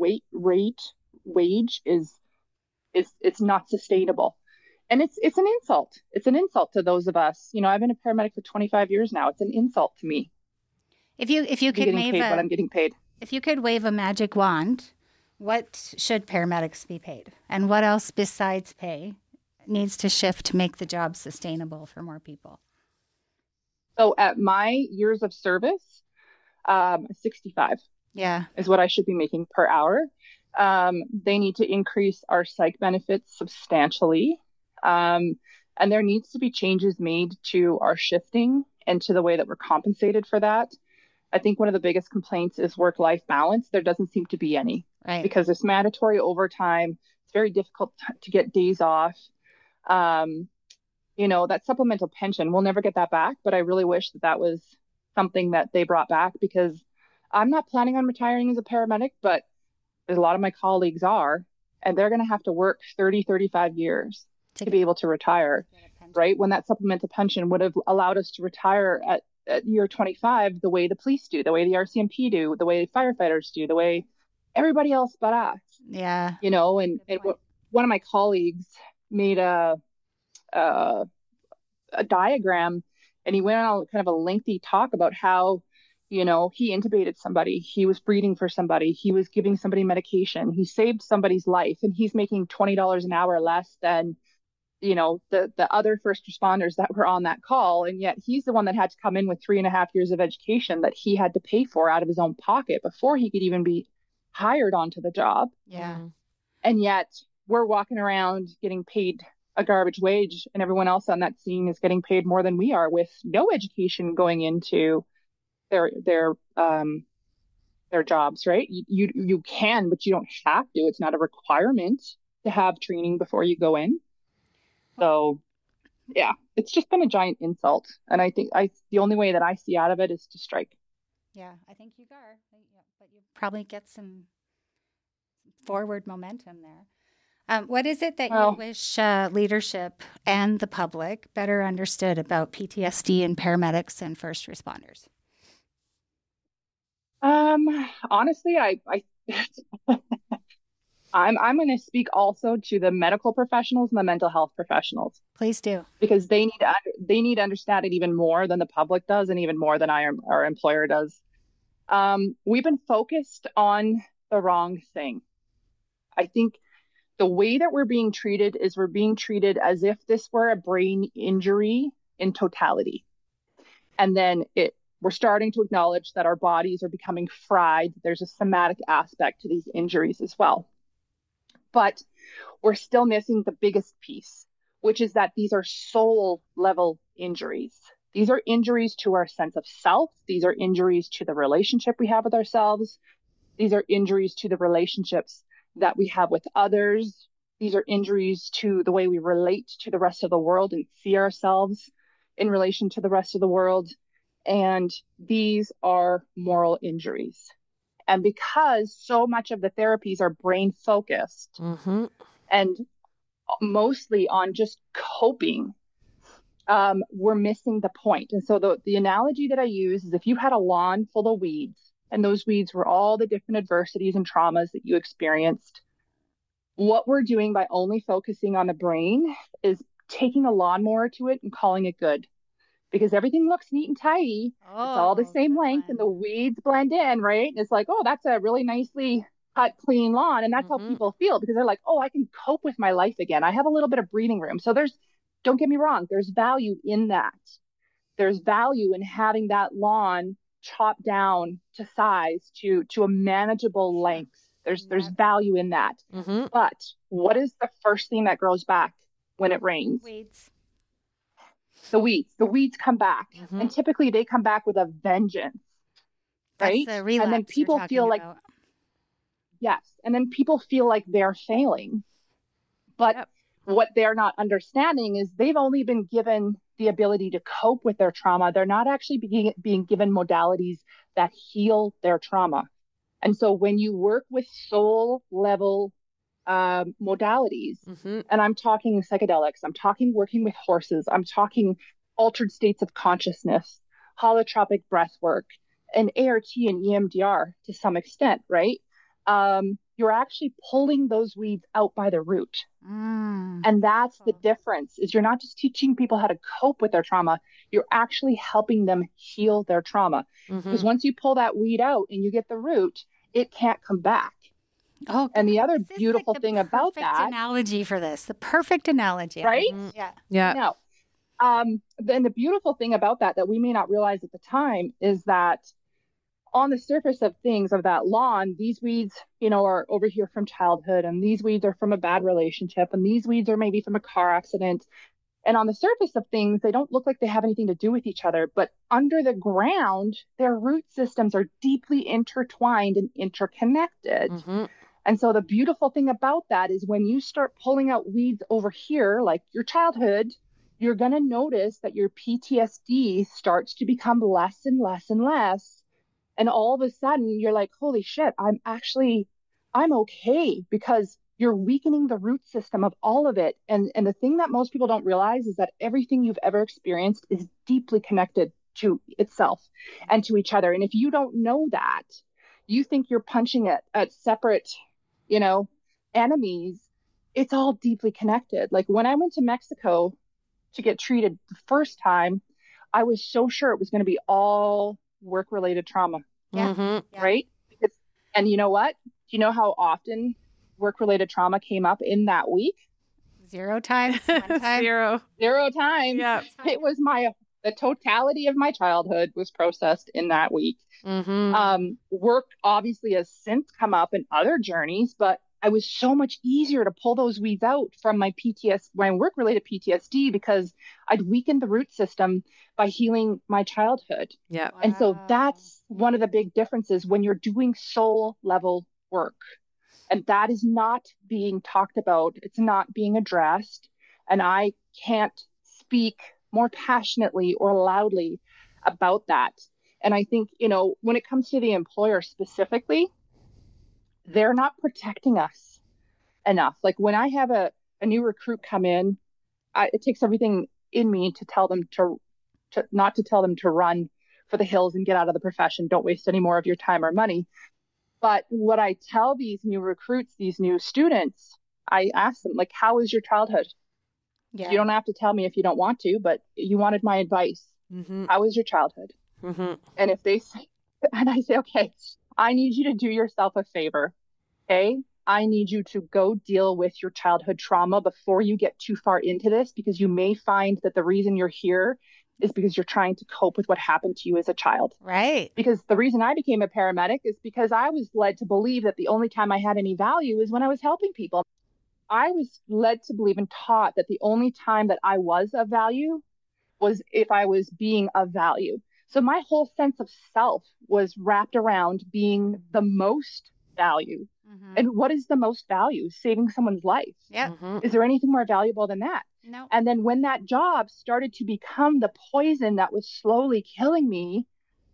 S2: wage is it's not sustainable. And it's an insult. It's an insult to those of us. I've been a paramedic for 25 years now. It's an insult to me.
S4: If you could
S2: what I'm getting paid.
S4: If you could wave a magic wand, what should paramedics be paid? And what else besides pay needs to shift to make the job sustainable for more people?
S2: So at my years of service, 65.
S4: Yeah.
S2: Is what I should be making per hour. They need to increase our psych benefits substantially. And there needs to be changes made to our shifting and to the way that we're compensated for that. I think one of the biggest complaints is work-life balance. There doesn't seem to be any,
S4: right?
S2: Because it's mandatory overtime. It's very difficult to get days off. That supplemental pension, we'll never get that back, but I really wish that was something that they brought back, because I'm not planning on retiring as a paramedic, but a lot of my colleagues are, and they're going to have to work 30, 35 years to be able to retire, right? When that supplemental pension would have allowed us to retire at year 25, the way the police do, the way the RCMP do, the way firefighters do, the way everybody else but us.
S4: Yeah.
S2: And one of my colleagues made a diagram, and he went on kind of a lengthy talk about how, he intubated somebody, he was breathing for somebody, he was giving somebody medication, he saved somebody's life, and he's making $20 an hour less than, the other first responders that were on that call. And yet he's the one that had to come in with 3.5 years of education that he had to pay for out of his own pocket before he could even be hired onto the job.
S4: Yeah.
S2: And yet we're walking around getting paid a garbage wage, and everyone else on that scene is getting paid more than we are, with no education going into their jobs, right? You can, but you don't have to. It's not a requirement to have training before you go in. So yeah, it's just been a giant insult. And I think the only way that I see out of it is to strike.
S4: Yeah, I think you are. But you probably get some forward momentum there. What is it that you wish leadership and the public better understood about PTSD and paramedics and first responders?
S2: Honestly, I'm going to speak also to the medical professionals and the mental health professionals.
S4: Please do,
S2: because they need to understand it even more than the public does, and even more than our employer does. We've been focused on the wrong thing. I think the way that we're being treated is we're being treated as if this were a brain injury in totality. And then we're starting to acknowledge that our bodies are becoming fried. There's a somatic aspect to these injuries as well. But we're still missing the biggest piece, which is that these are soul level injuries. These are injuries to our sense of self. These are injuries to the relationship we have with ourselves. These are injuries to the relationships that we have with others. These are injuries to the way we relate to the rest of the world and see ourselves in relation to the rest of the world. And these are moral injuries. And because so much of the therapies are brain focused and mostly on just coping, we're missing the point. And so the analogy that I use is if you had a lawn full of weeds, and those weeds were all the different adversities and traumas that you experienced, what we're doing by only focusing on the brain is taking a lawnmower to it and calling it good. Because everything looks neat and tidy. It's all the same length and the weeds blend in, right? It's like, oh, that's a really nicely cut, clean lawn. And that's how people feel, because they're like, oh, I can cope with my life again. I have a little bit of breathing room. So don't get me wrong, there's value in that. There's value in having that lawn chopped down to size to a manageable length. There's value in that. But what is the first thing that grows back when it rains?
S4: Weeds.
S2: The weeds come back, and typically they come back with a vengeance, right?
S4: That's the relapse
S2: and then people feel like, yes, and then people feel like they're failing. But what they're not understanding is they've only been given the ability to cope with their trauma. They're not actually being given modalities that heal their trauma. And so when you work with soul level modalities, and I'm talking psychedelics, I'm talking working with horses, I'm talking altered states of consciousness, holotropic breath work, and ART and EMDR to some extent, right? You're actually pulling those weeds out by the root. And that's the difference, is you're not just teaching people how to cope with their trauma, you're actually helping them heal their trauma. Because once you pull that weed out and you get the root, it can't come back.
S4: Oh,
S2: and the other beautiful thing about that,
S4: the perfect analogy for this, the perfect analogy,
S2: right?
S3: Yeah.
S2: No. Then the beautiful thing about that we may not realize at the time is that on the surface of things of that lawn, these weeds, are over here from childhood, and these weeds are from a bad relationship, and these weeds are maybe from a car accident. And on the surface of things, they don't look like they have anything to do with each other, but under the ground, their root systems are deeply intertwined and interconnected. And so the beautiful thing about that is when you start pulling out weeds over here, like your childhood, you're going to notice that your PTSD starts to become less and less and less. And all of a sudden you're like, holy shit, I'm okay, because you're weakening the root system of all of it. And the thing that most people don't realize is that everything you've ever experienced is deeply connected to itself and to each other. And if you don't know that, you think you're punching at separate, enemies. It's all deeply connected. Like when I went to Mexico to get treated the first time, I was so sure it was going to be all work-related trauma. Right? And you know what? Do you know how often work-related trauma came up in that week?
S4: 0 times. 1 time.
S3: Zero
S2: times.
S3: Yeah.
S2: It was the totality of my childhood was processed in that week. Work obviously has since come up in other journeys, but I was so much easier to pull those weeds out from my work-related PTSD, because I'd weakened the root system by healing my childhood.
S3: Yeah.
S2: Wow. And so that's one of the big differences when you're doing soul level work. And that is not being talked about. It's not being addressed. And I can't speak more passionately or loudly about that. And I think, when it comes to the employer specifically, they're not protecting us. enough. Like when I have a new recruit come in, it takes everything in me to tell them to not to tell them to run for the hills and get out of the profession. Don't waste any more of your time or money. But what I tell these new recruits, these new students, I ask them, like, how was your childhood? Yeah. You don't have to tell me if you don't want to, but you wanted my advice. Mm-hmm. How was your childhood? Mm-hmm. And if they say, and I say, okay, I need you to do yourself a favor. Okay. I need you to go deal with your childhood trauma before you get too far into this, because you may find that the reason you're here is because you're trying to cope with what happened to you as a child.
S4: Right.
S2: Because the reason I became a paramedic is because I was led to believe that the only time I had any value is when I was helping people. I was led to believe and taught that the only time that I was of value was if I was being of value. So my whole sense of self was wrapped around being the most value. Mm-hmm. And what is the most value? Saving someone's life.
S4: Yeah. Mm-hmm.
S2: Is there anything more valuable than that?
S4: No.
S2: And then when that job started to become the poison that was slowly killing me,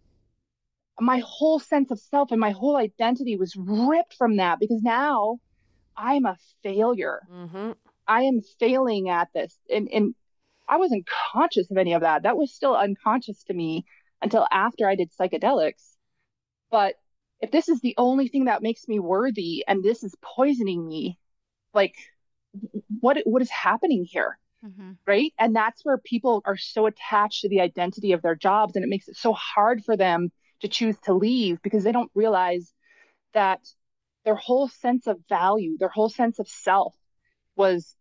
S2: my whole sense of self and my whole identity was ripped from that, because now I'm a failure. Mm-hmm. I am failing at this. And I wasn't conscious of any of that. That was still unconscious to me until after I did psychedelics. But if this is the only thing that makes me worthy and this is poisoning me, like, what is happening here? Mm-hmm. Right. And that's where people are so attached to the identity of their jobs, and it makes it so hard for them to choose to leave, because they don't realize that their whole sense of value, their whole sense of self was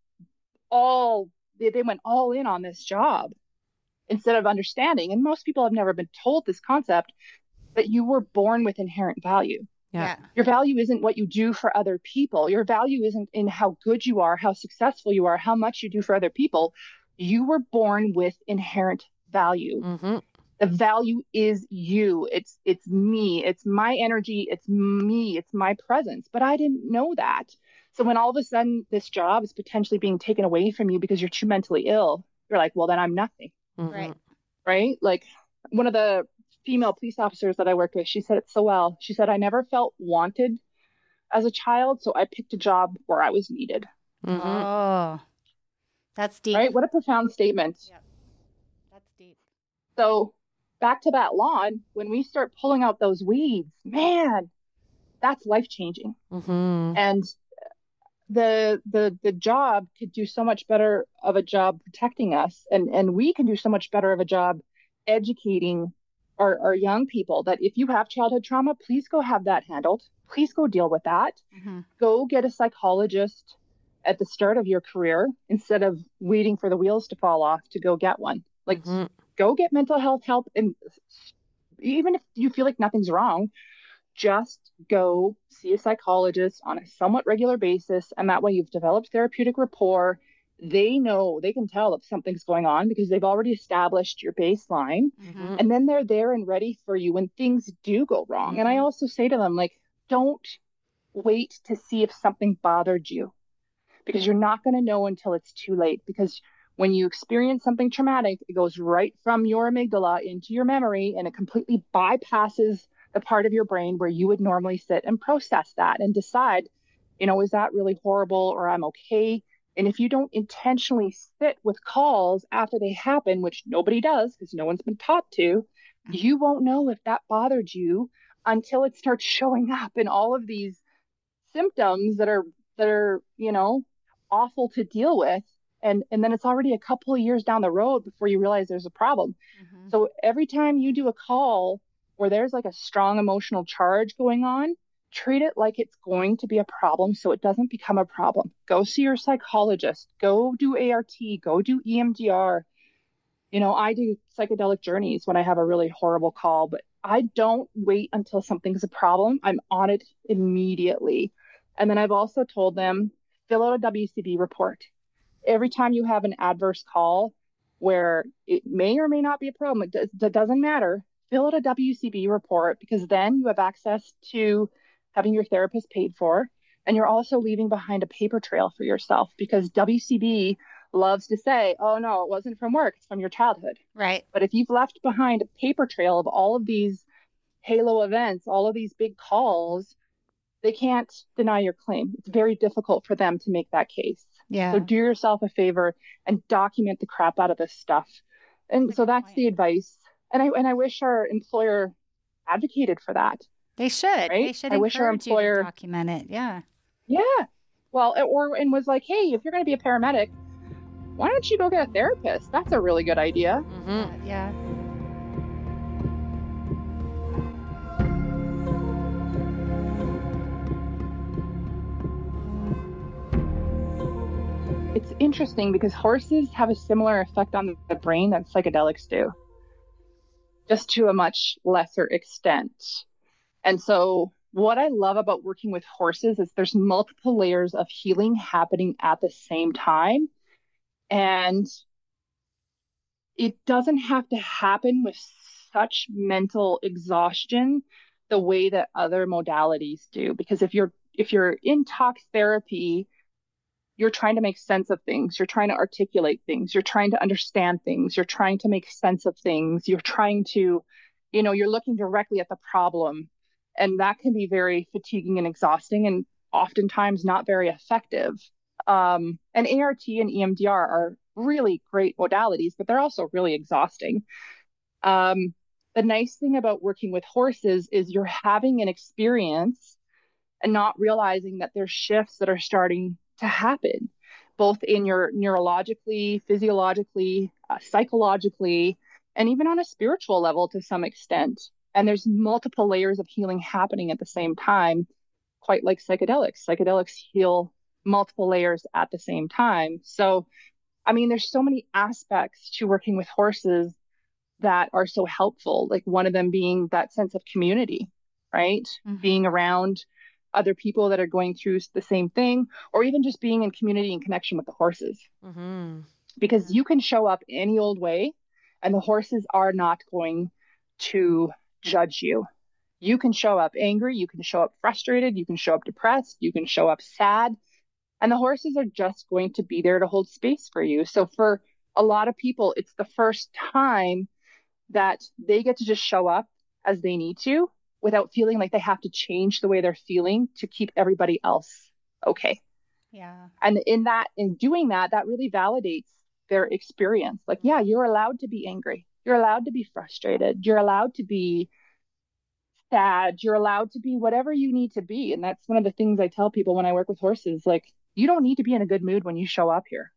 S2: they went all in on this job instead of understanding. And most people have never been told this concept that you were born with inherent value.
S4: Yeah.
S2: Your value isn't what you do for other people. Your value isn't in how good you are, how successful you are, how much you do for other people. You were born with inherent value. Mm-hmm. The value is you. It's me. It's my energy. It's me. It's my presence. But I didn't know that. So when all of a sudden this job is potentially being taken away from you because you're too mentally ill, you're like, well, then I'm nothing.
S4: Mm-hmm. Right.
S2: Right? Like one of the female police officers that I worked with, she said it so well. She said, I never felt wanted as a child, so I picked a job where I was needed.
S4: Mm-hmm. Oh, that's deep.
S2: Right? What a profound statement.
S4: Yep. That's deep.
S2: So back to that lawn, when we start pulling out those weeds, man, that's life-changing. Mm-hmm. And the job could do so much better of a job protecting us, and we can do so much better of a job educating our young people that if you have childhood trauma, please go have that handled. Please go deal with that. Mm-hmm. Go get a psychologist at the start of your career instead of waiting for the wheels to fall off to go get one. Like, mm-hmm. Go get mental health help. And even if you feel like nothing's wrong, just go see a psychologist on a somewhat regular basis. And that way you've developed therapeutic rapport. They know, they can tell if something's going on because they've already established your baseline. Mm-hmm. And then they're there and ready for you when things do go wrong. Mm-hmm. And I also say to them, like, don't wait to see if something bothered you, because you're not going to know until it's too late. Because when you experience something traumatic, it goes right from your amygdala into your memory, and it completely bypasses the part of your brain where you would normally sit and process that and decide, is that really horrible, or I'm okay? And if you don't intentionally sit with calls after they happen, which nobody does because no one's been taught to, you won't know if that bothered you until it starts showing up in all of these symptoms that are awful to deal with. And then it's already a couple of years down the road before you realize there's a problem. Mm-hmm. So every time you do a call where there's like a strong emotional charge going on, treat it like it's going to be a problem so it doesn't become a problem. Go see your psychologist. Go do ART. Go do EMDR. I do psychedelic journeys when I have a really horrible call, but I don't wait until something's a problem. I'm on it immediately. And then I've also told them, fill out a WCB report. Every time you have an adverse call where it may or may not be a problem, it doesn't matter. Fill out a WCB report, because then you have access to having your therapist paid for, and you're also leaving behind a paper trail for yourself, because WCB loves to say, oh no, it wasn't from work, it's from your childhood.
S4: Right.
S2: But if you've left behind a paper trail of all of these halo events, all of these big calls, they can't deny your claim. It's very difficult for them to make that case.
S4: Yeah.
S2: So do yourself a favor and document the crap out of this stuff. And so that's the advice. And I wish our employer advocated for that.
S4: They should.
S2: Right?
S4: They should encourage you to document it. Yeah.
S2: Yeah. Well, and was like, hey, if you're going to be a paramedic, why don't you go get a therapist? That's a really good idea.
S4: Mm-hmm. Yeah.
S2: It's interesting because horses have a similar effect on the brain that psychedelics do, just to a much lesser extent. And so what I love about working with horses is there's multiple layers of healing happening at the same time. And it doesn't have to happen with such mental exhaustion the way that other modalities do. Because if you're in talk therapy, you're trying to make sense of things. You're trying to articulate things. You're trying to understand things. You're trying to make sense of things. You're trying to, you're looking directly at the problem. And that can be very fatiguing and exhausting and oftentimes not very effective. And ART and EMDR are really great modalities, but they're also really exhausting. The nice thing about working with horses is you're having an experience and not realizing that there's shifts that are starting to happen, both in your neurologically, physiologically, psychologically, and even on a spiritual level to some extent. And there's multiple layers of healing happening at the same time, quite like psychedelics. Psychedelics heal multiple layers at the same time. So, I mean, there's so many aspects to working with horses that are so helpful. Like one of them being that sense of community, right? Mm-hmm. Being around other people that are going through the same thing, or even just being in community and connection with the horses. Mm-hmm. Because you can show up any old way and the horses are not going to judge you. You can show up angry, you can show up frustrated, you can show up depressed, you can show up sad, and the horses are just going to be there to hold space for you. So for a lot of people, it's the first time that they get to just show up as they need to, without feeling like they have to change the way they're feeling to keep everybody else okay.
S4: Yeah.
S2: And in doing that really validates their experience. Like, yeah, you're allowed to be angry. You're allowed to be frustrated. You're allowed to be sad. You're allowed to be whatever you need to be. And that's one of the things I tell people when I work with horses. Like, you don't need to be in a good mood when you show up here.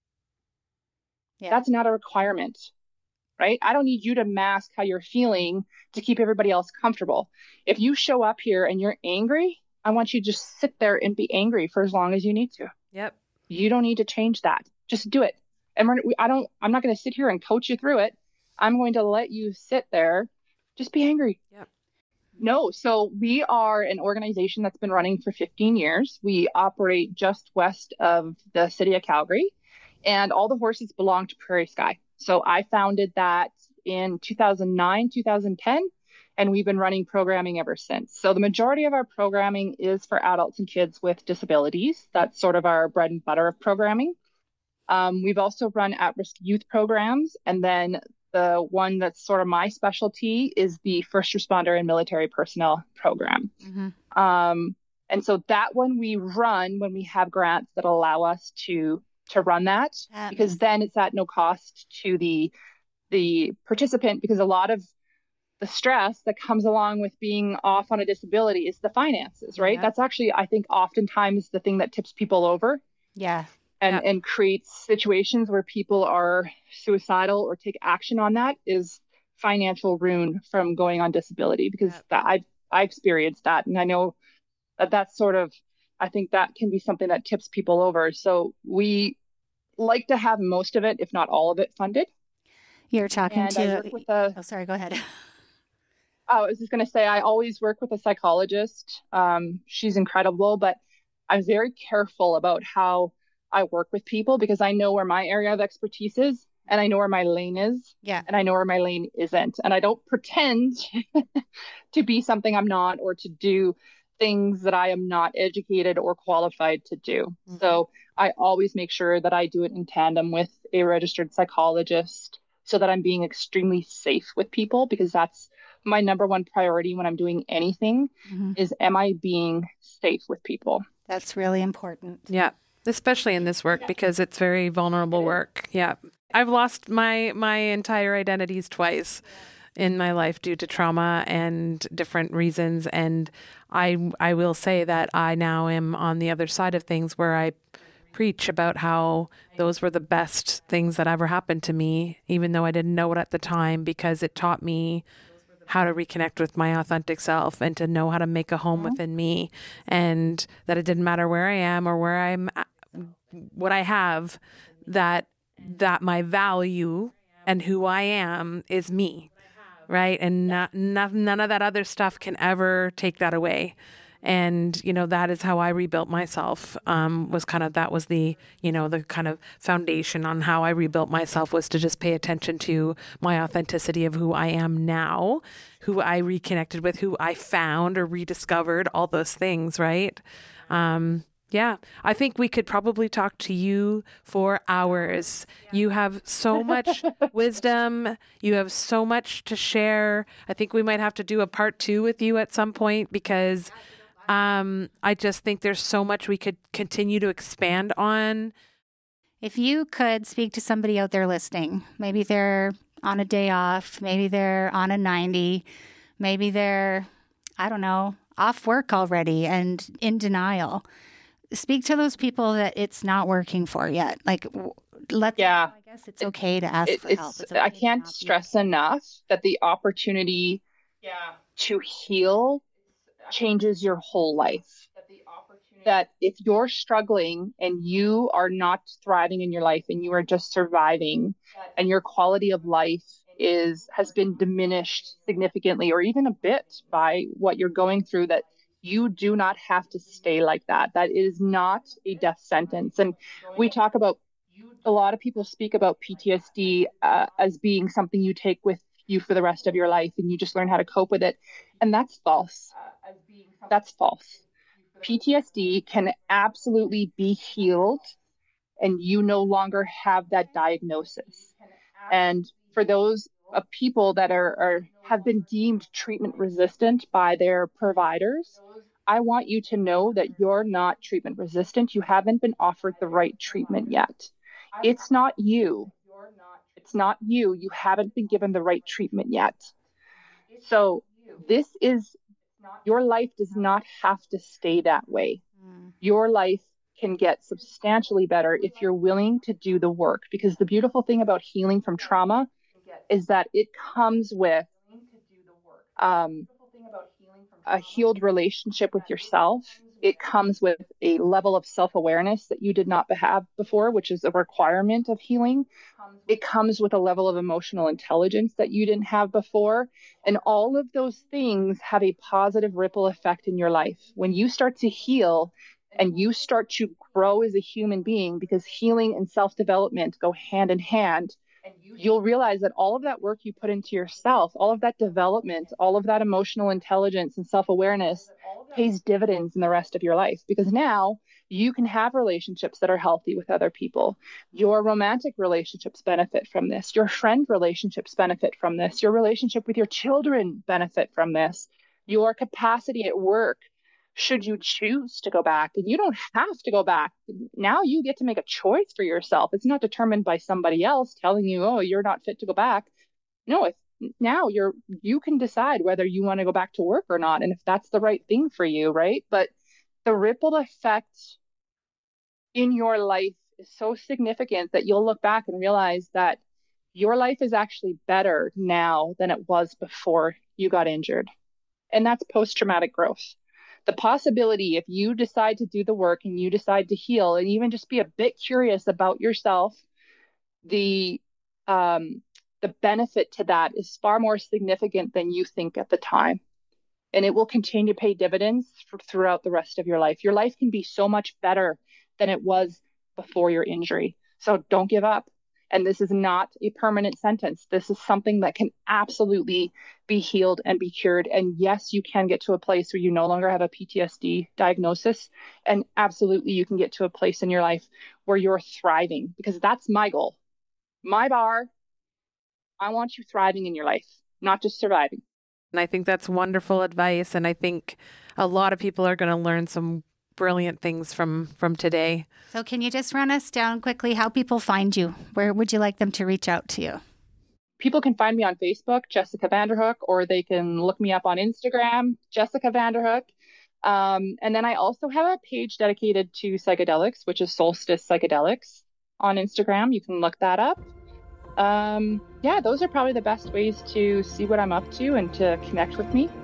S2: Yeah. That's not a requirement. Right? I don't need you to mask how you're feeling to keep everybody else comfortable. If you show up here and you're angry, I want you to just sit there and be angry for as long as you need to.
S3: Yep.
S2: You don't need to change that. Just do it. And I'm not going to sit here and coach you through it. I'm going to let you sit there. Just be angry.
S3: Yep.
S2: No. So we are an organization that's been running for 15 years. We operate just west of the city of Calgary, and all the horses belong to Prairie Sky. So I founded that in 2009, 2010, and we've been running programming ever since. So the majority of our programming is for adults and kids with disabilities. That's sort of our bread and butter of programming. We've also run at-risk youth programs. And then the one that's sort of my specialty is the first responder and military personnel program. Mm-hmm. And so that one we run when we have grants that allow us to run that, because then it's at no cost to the participant, because a lot of the stress that comes along with being off on a disability is the finances, right? Yeah. That's actually, I think, oftentimes the thing that tips people over.
S4: Yeah.
S2: And creates situations where people are suicidal or take action on that is financial ruin from going on disability, because I experienced that. And I know that's sort of, I think that can be something that tips people over. So we like to have most of it, if not all of it, funded.
S4: You're talking to... Oh, sorry, go ahead.
S2: I was just going to say, I always work with a psychologist. She's incredible, but I'm very careful about how I work with people, because I know where my area of expertise is, and I know where my lane is.
S4: Yeah.
S2: And I know where my lane isn't. And I don't pretend to be something I'm not, or to do things that I am not educated or qualified to do. Mm-hmm. So I always make sure that I do it in tandem with a registered psychologist, so that I'm being extremely safe with people, because that's my number one priority when I'm doing anything is, am I being safe with people?
S4: That's really important.
S3: Yeah. Especially in this work, because it's very vulnerable work. Yeah. I've lost my entire identities twice in my life due to trauma and different reasons. And I will say that I now am on the other side of things, where I preach about how those were the best things that ever happened to me, even though I didn't know it at the time, because it taught me how to reconnect with my authentic self and to know how to make a home within me, and that it didn't matter where I am or where I'm at, what I have, that my value and who I am is me, right? And none of that other stuff can ever take that away. And, that is how I rebuilt myself, that was the kind of foundation on how I rebuilt myself, was to just pay attention to my authenticity of who I am now, who I reconnected with, who I found or rediscovered, all those things, right? Yeah, I think we could probably talk to you for hours. You have so much wisdom. You have so much to share. I think we might have to do a part 2 with you at some point, because I just think there's so much we could continue to expand on.
S4: If you could speak to somebody out there listening, maybe they're on a day off, maybe they're on a 90, maybe they're, I don't know, off work already and in denial. Speak to those people that it's not working for yet. Like, I guess it's okay to ask for help. Okay,
S2: I can't stress enough that the opportunity to heal changes your whole life. That if you're struggling and you are not thriving in your life and you are just surviving, and your quality of life has been diminished significantly or even a bit by what you're going through, that you do not have to stay like that. That is not a death sentence. And we talk about, a lot of people speak about PTSD as being something you take with you for the rest of your life and you just learn how to cope with it. And that's false. That's false. PTSD can absolutely be healed, and you no longer have that diagnosis. And for those people that have been deemed treatment resistant by their providers, I want you to know that you're not treatment resistant. You haven't been offered the right treatment yet. It's not you. It's not you. You haven't been given the right treatment yet. So your life does not have to stay that way. Your life can get substantially better if you're willing to do the work. Because the beautiful thing about healing from trauma is that it comes with a healed relationship with yourself. It comes with a level of self-awareness that you did not have before, which is a requirement of healing. It comes with a level of emotional intelligence that you didn't have before. And all of those things have a positive ripple effect in your life. When you start to heal and you start to grow as a human being, because healing and self-development go hand in hand, you'll realize that all of that work you put into yourself, all of that development, all of that emotional intelligence and self-awareness pays dividends in the rest of your life, because now you can have relationships that are healthy with other people. Your romantic relationships benefit from this. Your friend relationships benefit from this. Your relationship with your children benefit from this. Your capacity at work, should you choose to go back, and you don't have to go back. Now you get to make a choice for yourself. It's not determined by somebody else telling you, oh, you're not fit to go back. No, now you can decide whether you want to go back to work or not, and if that's the right thing for you, right? But the ripple effect in your life is so significant that you'll look back and realize that your life is actually better now than it was before you got injured. And that's post-traumatic growth. The possibility, if you decide to do the work and you decide to heal and even just be a bit curious about yourself, the benefit to that is far more significant than you think at the time. And it will continue to pay dividends throughout the rest of your life. Your life can be so much better than it was before your injury. So don't give up. And this is not a permanent sentence. This is something that can absolutely be healed and be cured. And yes, you can get to a place where you no longer have a PTSD diagnosis. And absolutely, you can get to a place in your life where you're thriving, because that's my goal. My bar, I want you thriving in your life, not just surviving.
S3: And I think that's wonderful advice. And I think a lot of people are going to learn some brilliant things from today.
S4: So can you just run us down quickly how people find you? Where would you like them to reach out to you?
S2: People can find me on Facebook, Jessica Vanderhook, or they can look me up on Instagram, Jessica Vanderhook. And then I also have a page dedicated to psychedelics, which is Solstice Psychedelics on Instagram. You can look that up. Yeah, those are probably the best ways to see what I'm up to and to connect with me.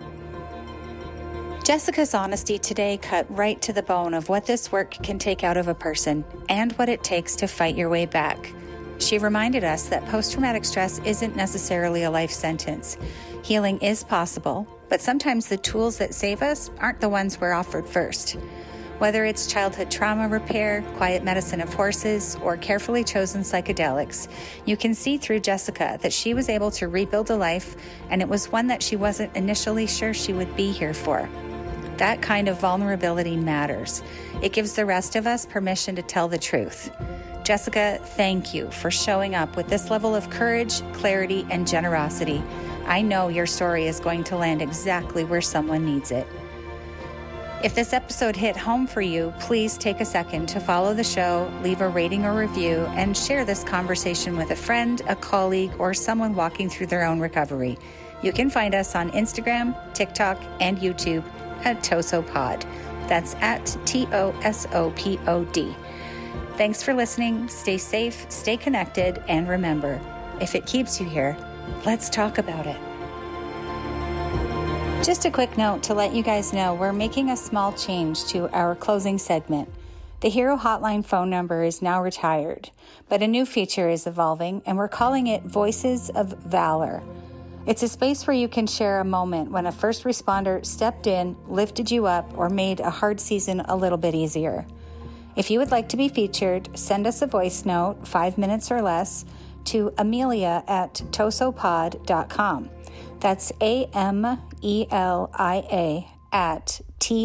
S1: Jessica's honesty today cut right to the bone of what this work can take out of a person and what it takes to fight your way back. She reminded us that post-traumatic stress isn't necessarily a life sentence. Healing is possible, but sometimes the tools that save us aren't the ones we're offered first. Whether it's childhood trauma repair, quiet medicine of horses, or carefully chosen psychedelics, you can see through Jessica that she was able to rebuild a life, and it was one that she wasn't initially sure she would be here for. That kind of vulnerability matters. It gives the rest of us permission to tell the truth. Jessica, thank you for showing up with this level of courage, clarity, and generosity. I know your story is going to land exactly where someone needs it. If this episode hit home for you, please take a second to follow the show, leave a rating or review, and share this conversation with a friend, a colleague, or someone walking through their own recovery. You can find us on Instagram, TikTok, and YouTube at TosoPod. That's at TOSOPOD. Thanks for listening. Stay safe, stay connected, and remember, if it keeps you here, let's talk about it. Just a quick note to let you guys know we're making a small change to our closing segment. The Hero Hotline phone number is now retired, but a new feature is evolving, and we're calling it Voices of Valor. It's a space where you can share a moment when a first responder stepped in, lifted you up, or made a hard season a little bit easier. If you would like to be featured, send us a voice note, 5 minutes or less, to amelia@tosopod.com. That's AMELIA at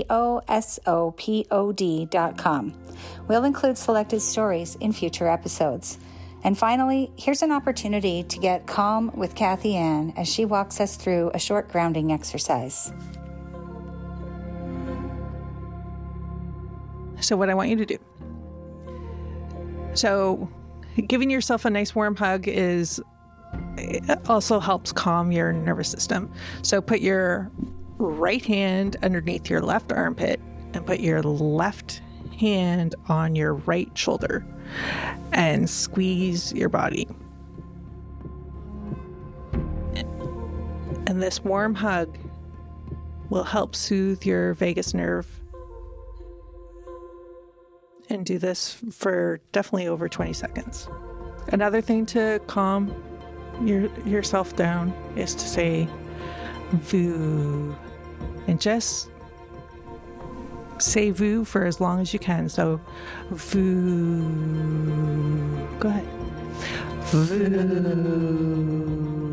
S1: TOSOPOD.com. We'll include selected stories in future episodes. And finally, here's an opportunity to get calm with Kathy Ann as she walks us through a short grounding exercise.
S5: So what I want you to do. So giving yourself a nice warm hug it also helps calm your nervous system. So put your right hand underneath your left armpit and put your left hand on your right shoulder and squeeze your body. And this warm hug will help soothe your vagus nerve. And do this for definitely over 20 seconds. Another thing to calm yourself down is to say "voo," and just say "voo" for as long as you can. So "voo." Go ahead. "Voo."